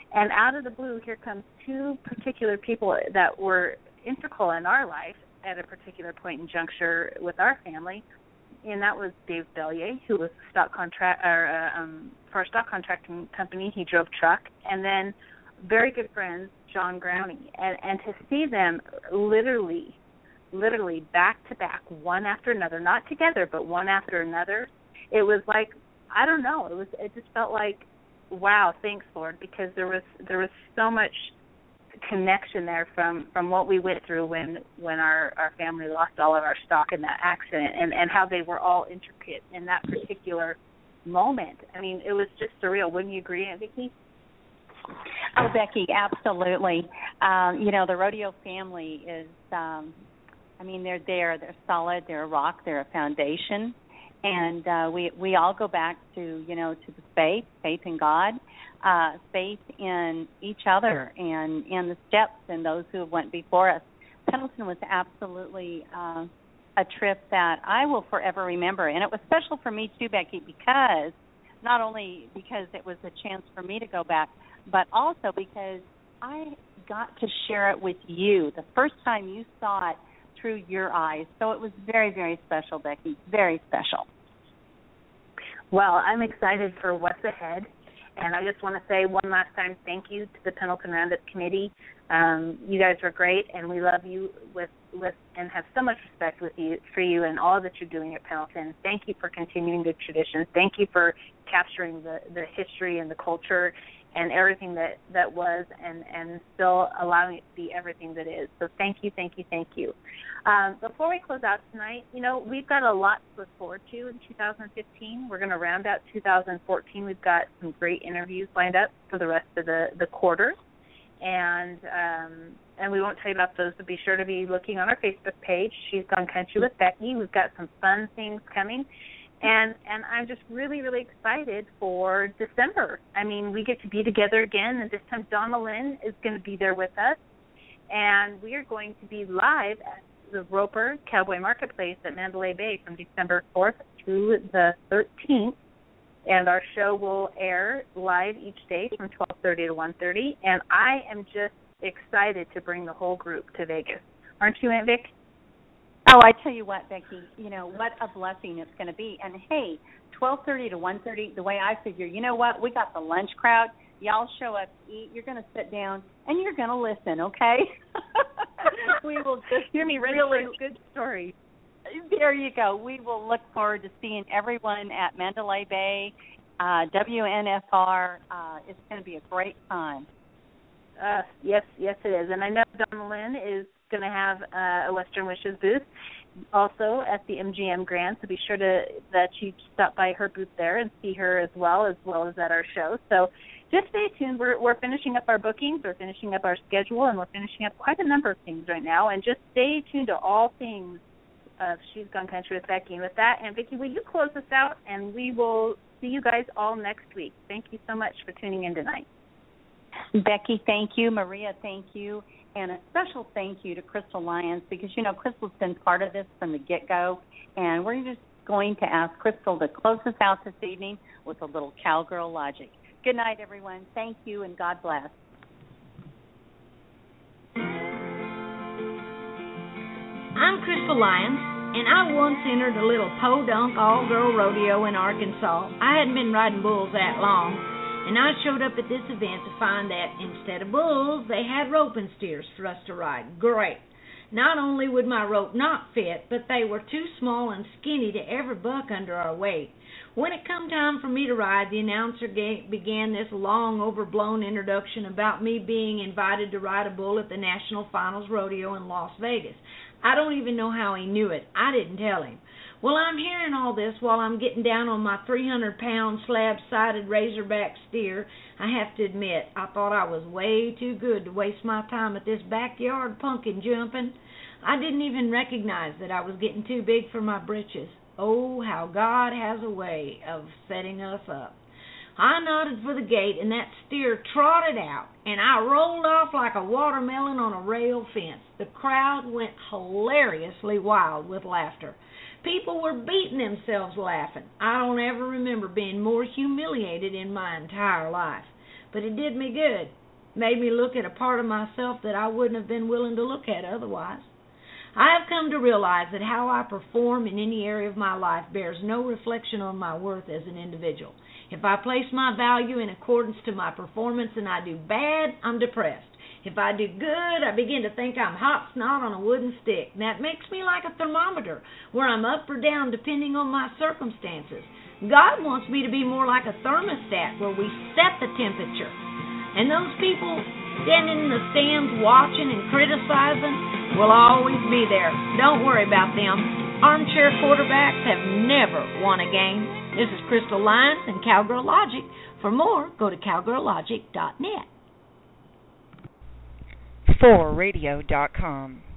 And out of the blue, here comes two particular people that were integral in our life at a particular point in juncture with our family, and that was Dave Bellier, who was stock contract or uh, um, for our stock contracting company. He drove truck, and then very good friends, John Growney, and and to see them literally, literally back to back, one after another, not together, but one after another. It was like, I don't know, it was it just felt like, wow, thanks Lord, because there was there was so much connection there from, from what we went through when when our, our family lost all of our stock in that accident, and, and how they were all intricate in that particular moment. I mean, it was just surreal. Wouldn't you agree, Aunt Vicki? Oh, Becky, absolutely. Um, you know, the rodeo family is, um, I mean, they're there. They're solid. They're a rock. They're a foundation. And uh, we we all go back to, you know, to the faith, faith in God, uh, faith in each other and in the steps and those who went before us. Pendleton was absolutely uh, a trip that I will forever remember. And it was special for me, too, Becky, because not only because it was a chance for me to go back, but also because I got to share it with you the first time you saw it through your eyes. So it was very, very special, Becky, very special. Well, I'm excited for what's ahead, and I just want to say one last time thank you to the Pendleton Roundup Committee. Um, you guys are great, and we love you with, with and have so much respect with you for you and all that you're doing at Pendleton. Thank you for continuing the tradition. Thank you for capturing the, the history and the culture and everything that, that was, and, and still allowing it to be everything that is. So thank you, thank you, thank you. Um, before we close out tonight, you know, we've got a lot to look forward to in two thousand fifteen. We're going to round out two thousand fourteen. We've got some great interviews lined up for the rest of the, the quarter. And um, and we won't tell you about those, but be sure to be looking on our Facebook page, She's Gone Country with Becky. We've got some fun things coming. And and I'm just really, really excited for December. I mean, we get to be together again, and this time Donna Lynn is going to be there with us. And we are going to be live at the Roper Cowboy Marketplace at Mandalay Bay from December fourth through the thirteenth. And our show will air live each day from twelve thirty to one thirty. And I am just excited to bring the whole group to Vegas. Aren't you, Aunt Vic? Oh, I tell you what, Becky, you know, what a blessing it's going to be. And, hey, twelve thirty to one thirty, the way I figure, you know what, we got the lunch crowd. Y'all show up to eat. You're going to sit down, and you're going to listen, okay? We will just hear me really good stories. There you go. We will look forward to seeing everyone at Mandalay Bay, uh, W N F R. Uh, it's going to be a great time. Uh, yes, yes, it is. And I know Donna Lynn is going to have uh, a Western Wishes booth also at the M G M Grand, so be sure to that you stop by her booth there and see her as well, as well as at our show. So just stay tuned. We're, we're finishing up our bookings, we're finishing up our schedule, and we're finishing up quite a number of things right now. And just stay tuned to all things of She's Gone Country with Becky. And with that, and Vicki, will you close us out, and we will see you guys all next week. Thank you so much for tuning in tonight. Becky, thank you. Maria, thank you. And a special thank you to Crystal Lyons, because, you know, Crystal's been part of this from the get-go. And we're just going to ask Crystal to close us out this evening with a little cowgirl logic. Good night, everyone. Thank you, and God bless. I'm Crystal Lyons, and I once entered a little podunk all-girl rodeo in Arkansas. I hadn't been riding bulls that long, and I showed up at this event to find that instead of bulls, they had roping steers for us to ride. Great. Not only would my rope not fit, but they were too small and skinny to ever buck under our weight. When it come time for me to ride, the announcer began this long, overblown introduction about me being invited to ride a bull at the National Finals Rodeo in Las Vegas. I don't even know how he knew it. I didn't tell him. Well, I'm hearing all this while I'm getting down on my three hundred pound slab-sided razorback steer. I have to admit, I thought I was way too good to waste my time at this backyard pumpkin jumping. I didn't even recognize that I was getting too big for my britches. Oh, how God has a way of setting us up. I nodded for the gate, and that steer trotted out, and I rolled off like a watermelon on a rail fence. The crowd went hilariously wild with laughter. People were beating themselves laughing. I don't ever remember being more humiliated in my entire life. But it did me good. made me look at a part of myself that I wouldn't have been willing to look at otherwise. I have come to realize that how I perform in any area of my life bears no reflection on my worth as an individual. If I place my value in accordance to my performance and I do bad, I'm depressed. If I do good, I begin to think I'm hot snot on a wooden stick. And that makes me like a thermometer, where I'm up or down depending on my circumstances. God wants me to be more like a thermostat, where we set the temperature. And those people standing in the stands watching and criticizing will always be there. Don't worry about them. Armchair quarterbacks have never won a game. This is Crystal Lyons and Cowgirl Logic. For more, go to cowgirl logic dot net. for radio dot com